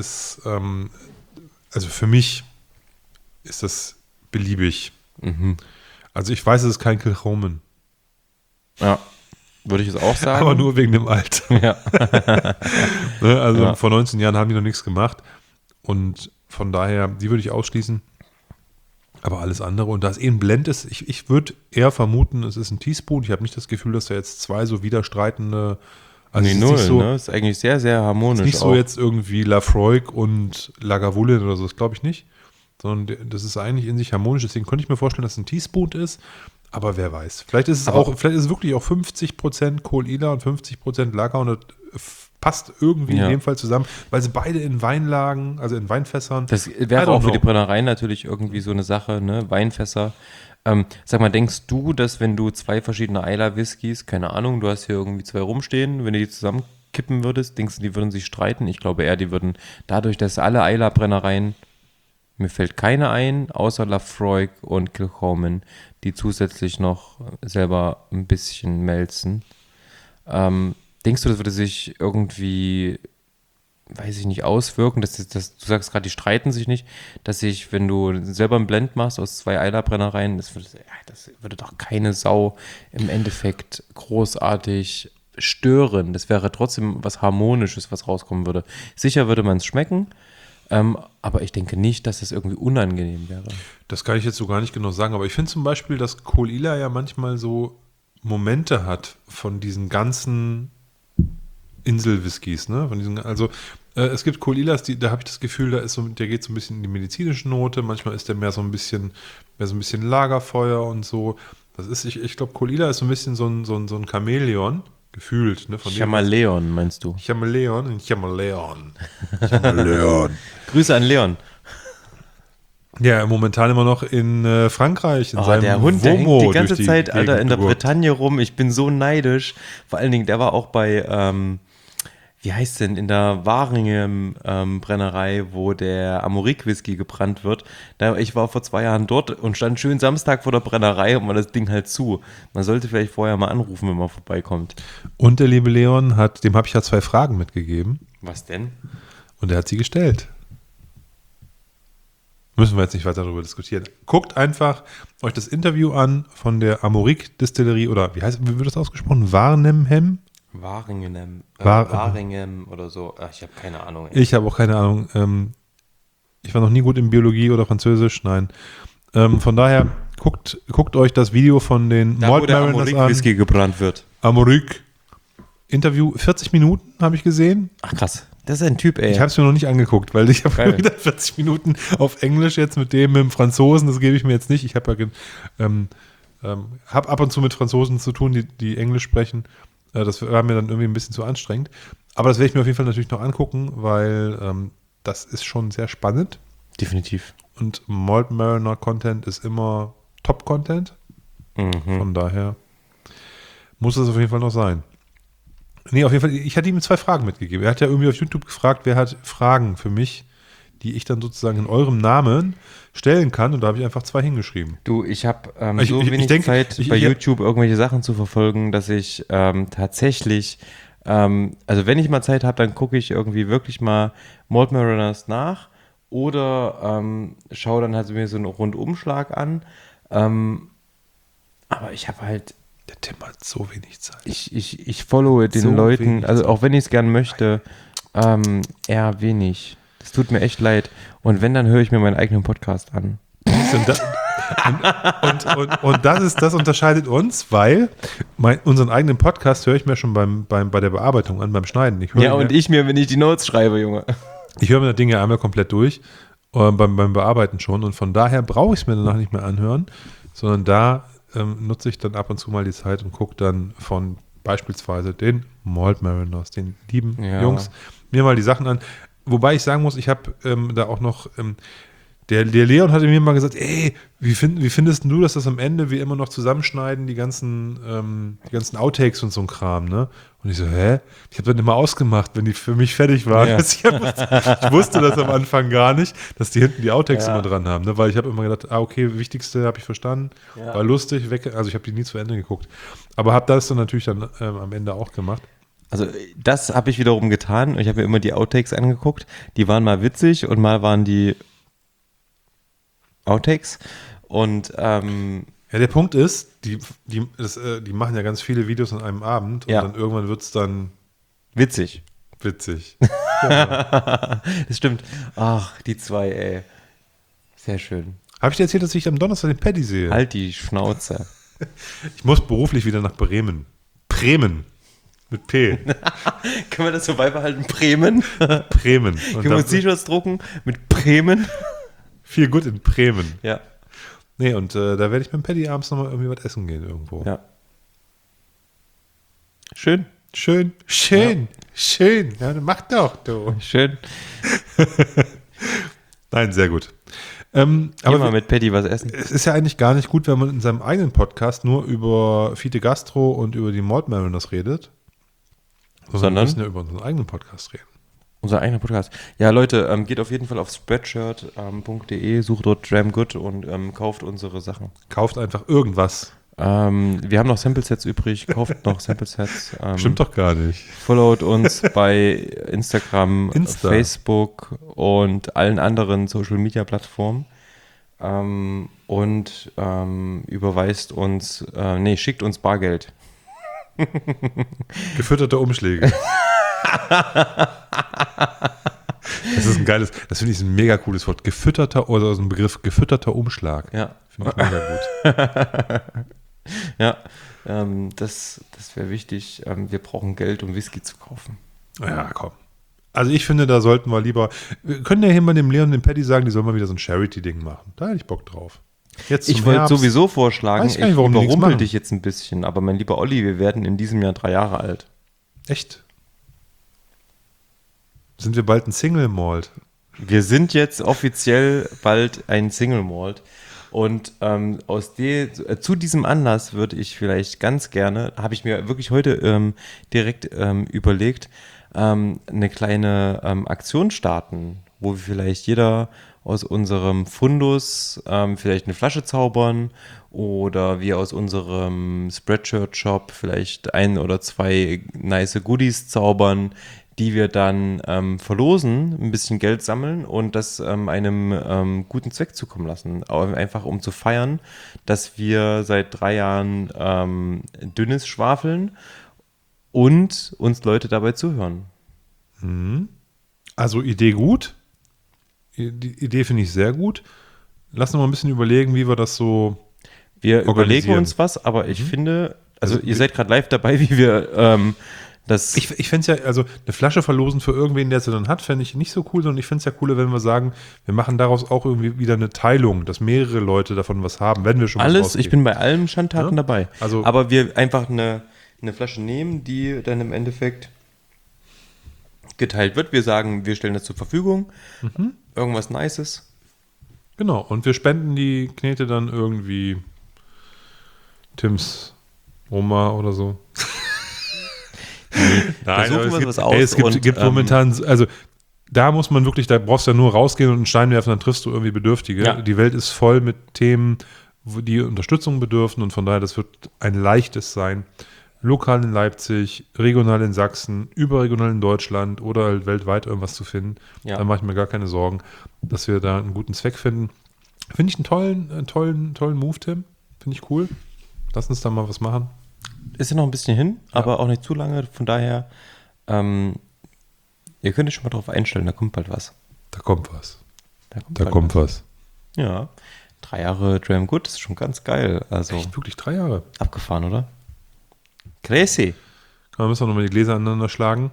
also für mich ist das beliebig. Also ich weiß, es ist kein Kilchomen. Ja, würde ich es auch sagen. Aber nur wegen dem Alter. Ja. Ne, also Ja. vor 19 Jahren haben die noch nichts gemacht. Und von daher, die würde ich ausschließen. Aber alles andere. Und da es ein Blend ist, ich würde eher vermuten, es ist ein Teaspoon. Ich habe nicht das Gefühl, dass da jetzt zwei so widerstreitende. Also Nee, es ist null, nicht so, ne? Ist eigentlich sehr, sehr harmonisch. nicht so auch. jetzt irgendwie Lafroig und Lagavulin oder so, das glaube ich nicht. Sondern das ist eigentlich in sich harmonisch. Deswegen könnte ich mir vorstellen, dass es ein Teaspoon ist. Aber wer weiß. Vielleicht ist es wirklich auch 50% Kohl-Ila und 50% Lager und das passt irgendwie Ja. in dem Fall zusammen, weil sie beide in Weinlagen, also in Weinfässern. Das I wäre don't auch für die know. Brennereien natürlich irgendwie so eine Sache, ne? Weinfässer. Sag mal, denkst du, dass wenn du zwei verschiedene Islay-Whiskys, keine Ahnung, du hast hier irgendwie zwei rumstehen, wenn du die zusammenkippen würdest, denkst du, die würden sich streiten? Ich glaube eher, die würden, dadurch, dass alle Islay-Brennereien, mir fällt keine ein, außer Lafroig und Kilchoman, die zusätzlich noch selber ein bisschen melzen. Denkst du, das würde sich irgendwie, weiß ich nicht, auswirken, du sagst gerade, die streiten sich nicht, dass sich, wenn du selber einen Blend machst aus zwei Eilerbrennereien, das würde doch keine Sau im Endeffekt großartig stören. Das wäre trotzdem was Harmonisches, was rauskommen würde. Sicher würde man es schmecken, aber ich denke nicht, dass das irgendwie unangenehm wäre. Das kann ich jetzt so gar nicht genau sagen, aber ich finde zum Beispiel, dass Kohl-Ila ja manchmal so Momente hat von diesen ganzen Insel-Whiskys, ne? Es gibt Caol Ila, da habe ich das Gefühl, der geht so ein bisschen in die medizinische Note, manchmal ist der mehr so ein bisschen Lagerfeuer und so. Ich glaube, Caol Ila ist so ein bisschen so ein Chamäleon, gefühlt. Ne, Chameleon, meinst du? Chameleon. Grüße an Leon. Ja, momentan immer noch in Frankreich. In seinem Der Hund, der Womo hängt die ganze durch Zeit, Alter, in der Gegend Bretagne rum. Ich bin so neidisch. Vor allen Dingen, der war auch bei, wie heißt denn, in der Waringen Brennerei, wo der Amorik-Whisky gebrannt wird. Ich war vor 2 Jahren dort und stand schön Samstag vor der Brennerei und war das Ding halt zu. Man sollte vielleicht vorher mal anrufen, wenn man vorbeikommt. Und der liebe Leon dem habe ich ja 2 Fragen mitgegeben. Was denn? Und er hat sie gestellt. Müssen wir jetzt nicht weiter darüber diskutieren. Guckt einfach euch das Interview an von der Amorik Distillerie oder wie wird das ausgesprochen? Warnemhem oder so. Ach, ich habe keine Ahnung. Ich habe auch keine Ahnung. Ich war noch nie gut in Biologie oder Französisch. Nein. Von daher guckt euch das Video von den Malt Mariners an. Whisky gebrannt wird. Amorik Interview 40 Minuten habe ich gesehen. Ach krass. Das ist ein Typ, ey. Ich habe es mir noch nicht angeguckt, weil ich habe wieder 40 Minuten auf Englisch jetzt mit dem Franzosen, das gebe ich mir jetzt nicht. Ich habe hab ab und zu mit Franzosen zu tun, die Englisch sprechen. Das war mir dann irgendwie ein bisschen zu anstrengend. Aber das werde ich mir auf jeden Fall natürlich noch angucken, weil das ist schon sehr spannend. Definitiv. Und Malt Mariner Content ist immer Top-Content. Von daher muss es auf jeden Fall noch sein. Nee, auf jeden Fall, ich hatte ihm 2 Fragen mitgegeben. Er hat ja irgendwie auf YouTube gefragt, wer hat Fragen für mich, die ich dann sozusagen in eurem Namen stellen kann. Und da habe ich einfach 2 hingeschrieben. Du, ich habe wenig Zeit, bei YouTube irgendwelche Sachen zu verfolgen, dass ich tatsächlich, also wenn ich mal Zeit habe, dann gucke ich irgendwie wirklich mal Malt Mariners nach oder schaue dann halt mir so einen Rundumschlag an. Aber ich habe halt der Tim hat so wenig Zeit. Ich followe den so Leuten, also auch wenn ich es gern möchte, eher wenig. Das tut mir echt leid. Und wenn, dann höre ich mir meinen eigenen Podcast an. Und das unterscheidet uns, weil unseren eigenen Podcast höre ich mir schon bei der Bearbeitung an, beim Schneiden. Wenn ich die Notes schreibe, Junge. Ich höre mir das Ding ja einmal komplett durch, beim Bearbeiten schon. Und von daher brauche ich es mir danach nicht mehr anhören, sondern da nutze ich dann ab und zu mal die Zeit und gucke dann von beispielsweise den Malt Mariners, den lieben Jungs, mir mal die Sachen an. Wobei ich sagen muss, ich habe da auch noch, der Leon hatte mir mal gesagt, ey, wie findest du, dass das am Ende wir immer noch zusammenschneiden, die ganzen Outtakes und so ein Kram, ne? Und ich so, hä? Ich habe dann immer ausgemacht, wenn die für mich fertig waren. Ja. Ich wusste das am Anfang gar nicht, dass die hinten die Outtakes immer dran haben, ne? Weil ich habe immer gedacht, okay, Wichtigste habe ich verstanden, war lustig, also ich habe die nie zu Ende geguckt. Aber habe das dann natürlich dann am Ende auch gemacht. Also das habe ich wiederum getan. Ich habe mir immer die Outtakes angeguckt. Die waren mal witzig und mal waren die Outtakes. Und ja, der Punkt ist, die machen ja ganz viele Videos an einem Abend und dann irgendwann wird es dann witzig. Ja. Das stimmt. Ach, die 2, ey. Sehr schön. Habe ich dir erzählt, dass ich am Donnerstag den Paddy sehe? Halt die Schnauze. Ich muss beruflich wieder nach Bremen. Bremen. Mit P. Können wir das so beibehalten? Bremen? Bremen. Können wir uns T-Shirts drucken mit Bremen? Viel gut in Bremen. Ja. Nee, und da werde ich mit dem Paddy abends nochmal irgendwie was essen gehen irgendwo. Ja. Schön. Ja, mach doch, du. Schön. Nein, sehr gut. Aber mal mit Paddy was essen. Es ist ja eigentlich gar nicht gut, wenn man in seinem eigenen Podcast nur über Fiete Gastro und über die Malt Mariners redet. Sondern wir müssen ja über unseren eigenen Podcast reden. Unser eigener Podcast. Ja, Leute, geht auf jeden Fall auf spreadshirt.de, sucht dort Dramgood und kauft unsere Sachen. Kauft einfach irgendwas. Wir haben noch Sample-Sets übrig, kauft noch Sample-Sets. Stimmt doch gar nicht. Followt uns bei Instagram, Facebook und allen anderen Social-Media-Plattformen. Und überweist uns, schickt uns Bargeld. Gefütterte Umschläge. Das ist das finde ich ein mega cooles Wort. Gefütterter, oder so ein Begriff, gefütterter Umschlag. Ja. Finde ich mega gut. Ja. Das wäre wichtig. Wir brauchen Geld, um Whisky zu kaufen. Ja, komm. Also ich finde, da sollten wir lieber, wir können ja hier mal dem Leon und dem Paddy sagen, die sollen mal wieder so ein Charity-Ding machen. Da hätte ich Bock drauf. Jetzt Ich zum wollte Herbst. sowieso vorschlagen, Weiß gar nicht, warum die nichts überrumpel machen. dich jetzt ein bisschen, aber mein lieber Olli, wir werden in diesem Jahr 3 Jahre alt. Echt? Sind wir bald ein Single Malt? Wir sind jetzt offiziell bald ein Single Malt. Und zu diesem Anlass würde ich vielleicht ganz gerne, habe ich mir wirklich heute direkt überlegt, eine kleine Aktion starten, wo wir vielleicht jeder aus unserem Fundus vielleicht eine Flasche zaubern oder wir aus unserem Spreadshirt-Shop vielleicht 1 oder 2 nice Goodies zaubern, die wir dann verlosen, ein bisschen Geld sammeln und das einem guten Zweck zukommen lassen. Einfach um zu feiern, dass wir seit 3 Jahren dünnes schwafeln und uns Leute dabei zuhören. Also Idee gut. Die Idee finde ich sehr gut. Lass uns mal ein bisschen überlegen, wie wir das so Wir überlegen organisieren. uns was, aber ich finde, also ihr seid gerade live dabei, wie wir das... Ich fände es ja, also eine Flasche verlosen für irgendwen, der sie dann hat, fände ich nicht so cool, sondern ich fände es ja cooler, wenn wir sagen, wir machen daraus auch irgendwie wieder eine Teilung, dass mehrere Leute davon was haben, wenn wir schon was Alles, rausgeben. ich bin bei allen Schandtaten Ja? dabei. Also- aber wir einfach eine Flasche nehmen, die dann im Endeffekt geteilt wird. Wir sagen, wir stellen das zur Verfügung. Irgendwas Nices. Genau, und wir spenden die Knete dann irgendwie Tims Oma oder so. Da suchen wir was aus es gibt, und, gibt momentan, also da muss man wirklich, da brauchst du ja nur rausgehen und einen Stein werfen, dann triffst du irgendwie Bedürftige. Ja. Die Welt ist voll mit Themen, die Unterstützung bedürfen und von daher, das wird ein leichtes sein. Lokal in Leipzig, regional in Sachsen, überregional in Deutschland oder halt weltweit irgendwas zu finden. Ja. Da mache ich mir gar keine Sorgen, dass wir da einen guten Zweck finden. Finde ich einen tollen Move, Tim. Finde ich cool. Lass uns da mal was machen. Ist ja noch ein bisschen hin, aber auch nicht zu lange. Von daher, ihr könnt euch schon mal drauf einstellen, da kommt bald was. Da kommt was. Da kommt Da bald kommt was. Ja. 3 Jahre Dram Good, das ist schon ganz geil. Also Echt, wirklich 3 Jahre. abgefahren, oder? Crazy. Da müssen wir nochmal die Gläser aneinander schlagen.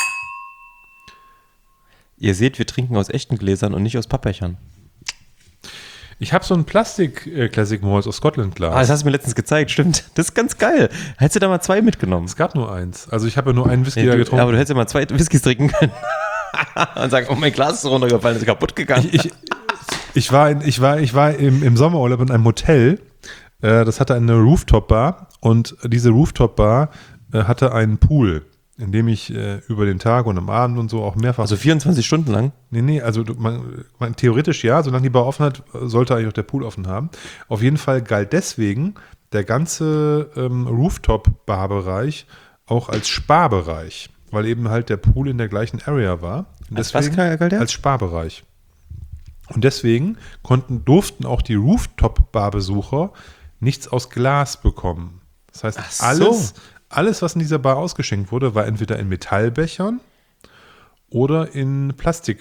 Ihr seht, wir trinken aus echten Gläsern und nicht aus Pappbechern. Ich habe so ein Plastik-Classic Malls aus Scotland-Glas. Ah, das hast du mir letztens gezeigt, stimmt. Das ist ganz geil. Hättest du da mal 2 mitgenommen? Es gab nur eins. Also ich habe ja nur einen Whisky da getrunken. Aber du hättest ja mal 2 Whiskys trinken können. Und sagen, oh, mein Glas ist runtergefallen, ist kaputt gegangen. Ich war im Sommerurlaub in einem Hotel. Das hatte eine Rooftop-Bar und diese Rooftop-Bar hatte einen Pool, in dem ich über den Tag und am Abend und so auch mehrfach... Also 24 Stunden lang? Nee, also man theoretisch ja, solange die Bar offen hat, sollte eigentlich auch der Pool offen haben. Auf jeden Fall galt deswegen der ganze Rooftop-Bar-Bereich auch als Sparbereich, weil eben halt der Pool in der gleichen Area war. Und Als was galt der? Als Sparbereich. Und deswegen durften auch die Rooftop-Bar-Besucher nichts aus Glas bekommen. Das heißt, Ach so. alles, was in dieser Bar ausgeschenkt wurde, war entweder in Metallbechern oder in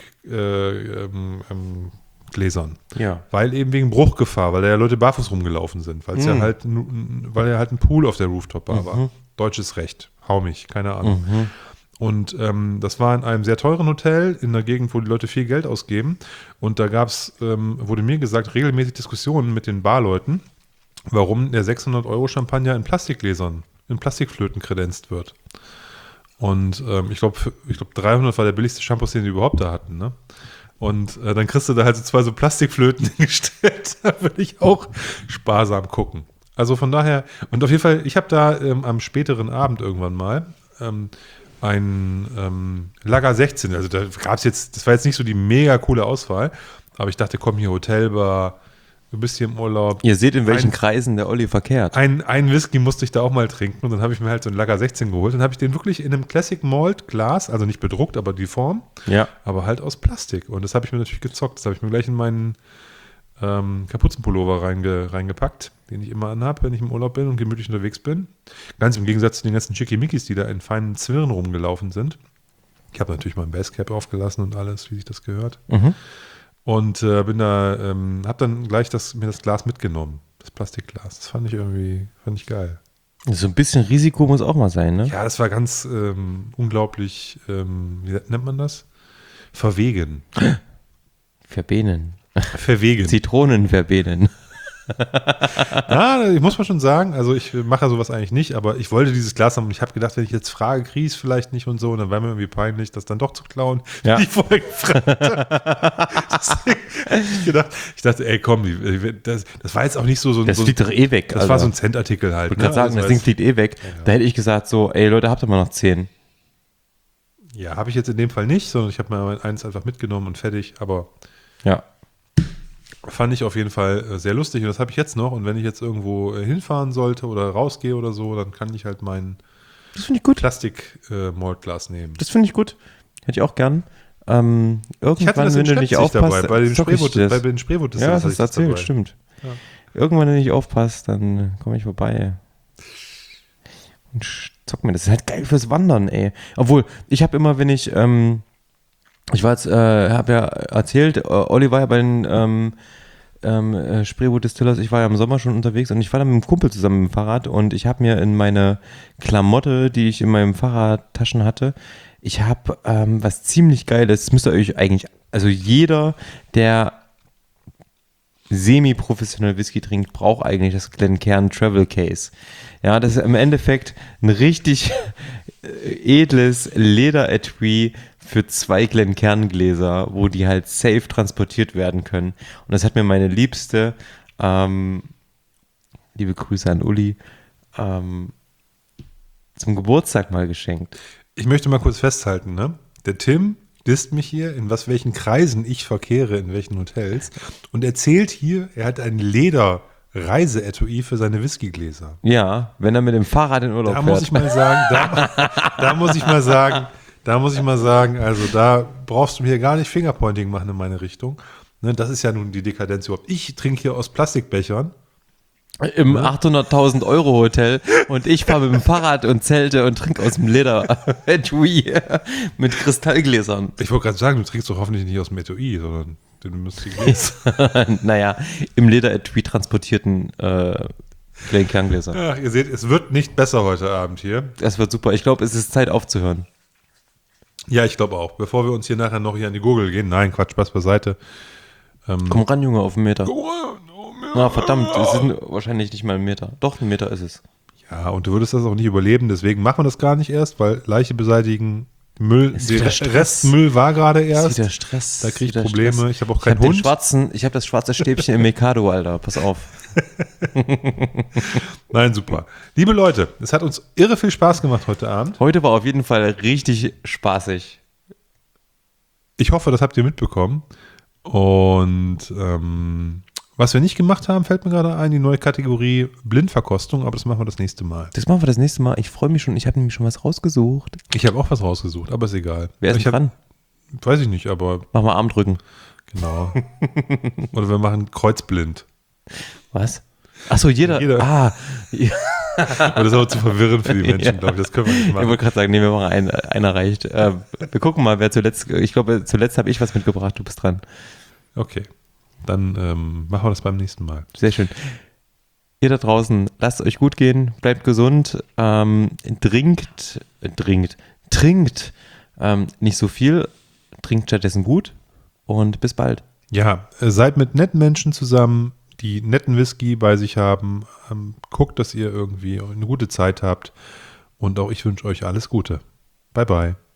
Plastikgläsern. Ja. Weil eben wegen Bruchgefahr, weil da ja Leute barfuß rumgelaufen sind, weil ja halt ein Pool auf der Rooftop-Bar war. Deutsches Recht. Hau mich, keine Ahnung. Und das war in einem sehr teuren Hotel, in einer Gegend, wo die Leute viel Geld ausgeben. Und da wurde mir gesagt, regelmäßig Diskussionen mit den Barleuten, warum der 600-Euro-Champagner in Plastikgläsern, in Plastikflöten kredenzt wird. Und ich glaube 300 war der billigste Shampoo, den die überhaupt da hatten. Ne? Und dann kriegst du da halt so 2 so Plastikflöten hingestellt. Da würde ich auch sparsam gucken. Also von daher, und auf jeden Fall, ich habe da am späteren Abend irgendwann mal ein Lager 16, also da gab's jetzt, das war jetzt nicht so die mega coole Auswahl, aber ich dachte, komm hier, Hotelbar, du bist hier im Urlaub. Ihr seht, in welchen Kreisen der Olli verkehrt. Ein Whisky musste ich da auch mal trinken und dann habe ich mir halt so ein Lager 16 geholt. Dann habe ich den wirklich in einem Classic Malt Glas, also nicht bedruckt, aber die Form, Ja. aber halt aus Plastik. Und das habe ich mir natürlich gezockt. Das habe ich mir gleich in meinen Kapuzenpullover reingepackt, den ich immer anhabe, wenn ich im Urlaub bin und gemütlich unterwegs bin. Ganz im Gegensatz zu den ganzen Schickimickis, die da in feinen Zwirren rumgelaufen sind. Ich habe natürlich mein Basecap aufgelassen und alles, wie sich das gehört. Und habe dann gleich mir das Glas mitgenommen, das Plastikglas. Das fand ich geil. So ein bisschen Risiko muss auch mal sein, ne? Ja, das war ganz unglaublich, wie nennt man das? Verwegen. Verbenen. Verwegen. Zitronen verbenen. Ja, ich muss mal schon sagen, also ich mache sowas eigentlich nicht, aber ich wollte dieses Glas haben und ich habe gedacht, wenn ich jetzt frage, kriege ich es vielleicht nicht und so, und dann war mir irgendwie peinlich, das dann doch zu klauen, Ja. die ich vorher gefragt habe. Deswegen, ich dachte, ey komm, das war jetzt auch nicht so ein... Das fliegt doch eh weg. Das war so ein Centartikel halt. Ich wollte gerade sagen, Also das Ding fliegt eh weg. Ja. Da hätte ich gesagt so, ey Leute, habt ihr mal noch 10? Ja, habe ich jetzt in dem Fall nicht, sondern ich habe mir eins einfach mitgenommen und fertig, aber Ja. fand ich auf jeden Fall sehr lustig und das habe ich jetzt noch und wenn ich jetzt irgendwo hinfahren sollte oder rausgehe oder so, dann kann ich halt mein Das finde ich gut. Plastik-Maltglas nehmen. Das finde ich gut. Hätte ich auch gern. Irgendwann, Ich hatte das in wenn du nicht Schleppzig aufpasst, dabei, bei den zock ich das. Spreewurst. Ja, das hast du erzählt, stimmt. Ja. Irgendwann, wenn du nicht aufpasst, dann komme ich vorbei. Und zock mir. Das ist halt geil fürs Wandern, ey. Obwohl, ich habe immer, wenn ich, ich war jetzt, habe ja erzählt, Olli war ja bei den Spreewood Distillers, ich war ja im Sommer schon unterwegs und ich war dann mit einem Kumpel zusammen mit dem Fahrrad und ich habe mir in meine Klamotte, die ich in meinem Fahrradtaschen hatte, ich habe was ziemlich Geiles, das müsst ihr euch eigentlich, also jeder, der semi-professionell Whisky trinkt, braucht eigentlich das Glencairn Travel Case. Ja, das ist im Endeffekt ein richtig edles Lederetui für 2 Glencairn-Gläser, wo die halt safe transportiert werden können. Und das hat mir meine Liebste, liebe Grüße an Uli, zum Geburtstag mal geschenkt. Ich möchte mal kurz festhalten, ne? Der Tim disst mich hier, in welchen Kreisen ich verkehre, in welchen Hotels und erzählt hier, er hat ein Leder-Reiseetui für seine Whiskygläser. Ja, wenn er mit dem Fahrrad in Urlaub Da fährt. muss ich mal sagen, also da brauchst du mir hier gar nicht Fingerpointing machen in meine Richtung. Ne, das ist ja nun die Dekadenz überhaupt. Ich trinke hier aus Plastikbechern. Im 800.000 Euro Hotel und ich fahre mit dem Fahrrad und zelte und trinke aus dem Leder-Etui mit Kristallgläsern. Ich wollte gerade sagen, du trinkst doch hoffentlich nicht aus dem Etui, sondern du musst die Gläser. Naja, im Leder-Etui transportierten Glencairn-Gläser. Ja, ihr seht, es wird nicht besser heute Abend hier. Das wird super. Ich glaube, es ist Zeit aufzuhören. Ja, ich glaube auch. Bevor wir uns hier nachher noch hier an die Gurgel gehen. Nein, Quatsch, Spaß beiseite. Komm ran, Junge, auf 1 Meter. Na, verdammt, es sind wahrscheinlich nicht mal 1 Meter. Doch, 1 Meter ist es. Ja, und du würdest das auch nicht überleben, deswegen machen wir das gar nicht erst, weil Leiche beseitigen, Müll, Ist der wieder Stress. Restmüll war gerade Ist erst. wieder Stress. Da krieg ich Wieder Probleme. Stress. Ich habe auch keinen Hund. Ich habe das schwarze Stäbchen im Mikado, Alter. Pass auf. Nein, super. Liebe Leute, es hat uns irre viel Spaß gemacht heute Abend. Heute war auf jeden Fall richtig spaßig. Ich hoffe, das habt ihr mitbekommen. Und was wir nicht gemacht haben, fällt mir gerade ein, die neue Kategorie Blindverkostung, aber das machen wir das nächste Mal. Das machen wir das nächste Mal. Ich freue mich schon. Ich habe nämlich schon was rausgesucht. Ich habe auch was rausgesucht, aber ist egal. Wer ist ich denn dran? Weiß ich nicht, aber Mach mal Armdrücken. genau. Oder wir machen kreuzblind. Was? Achso, jeder. Jeder. Ah. Aber das ist aber zu verwirrend für die Menschen, Ja. glaube ich. Das können wir nicht Ich machen. wollte gerade sagen, nee, wir machen einer reicht. Wir gucken mal, wer zuletzt. Ich glaube, zuletzt habe ich was mitgebracht. Du bist dran. Okay. Dann machen wir das beim nächsten Mal. Sehr schön. Ihr da draußen, lasst euch gut gehen, bleibt gesund, trinkt nicht so viel, trinkt stattdessen gut und bis bald. Ja, seid mit netten Menschen zusammen, die netten Whisky bei sich haben. Guckt, dass ihr irgendwie eine gute Zeit habt. Und auch ich wünsche euch alles Gute. Bye, bye.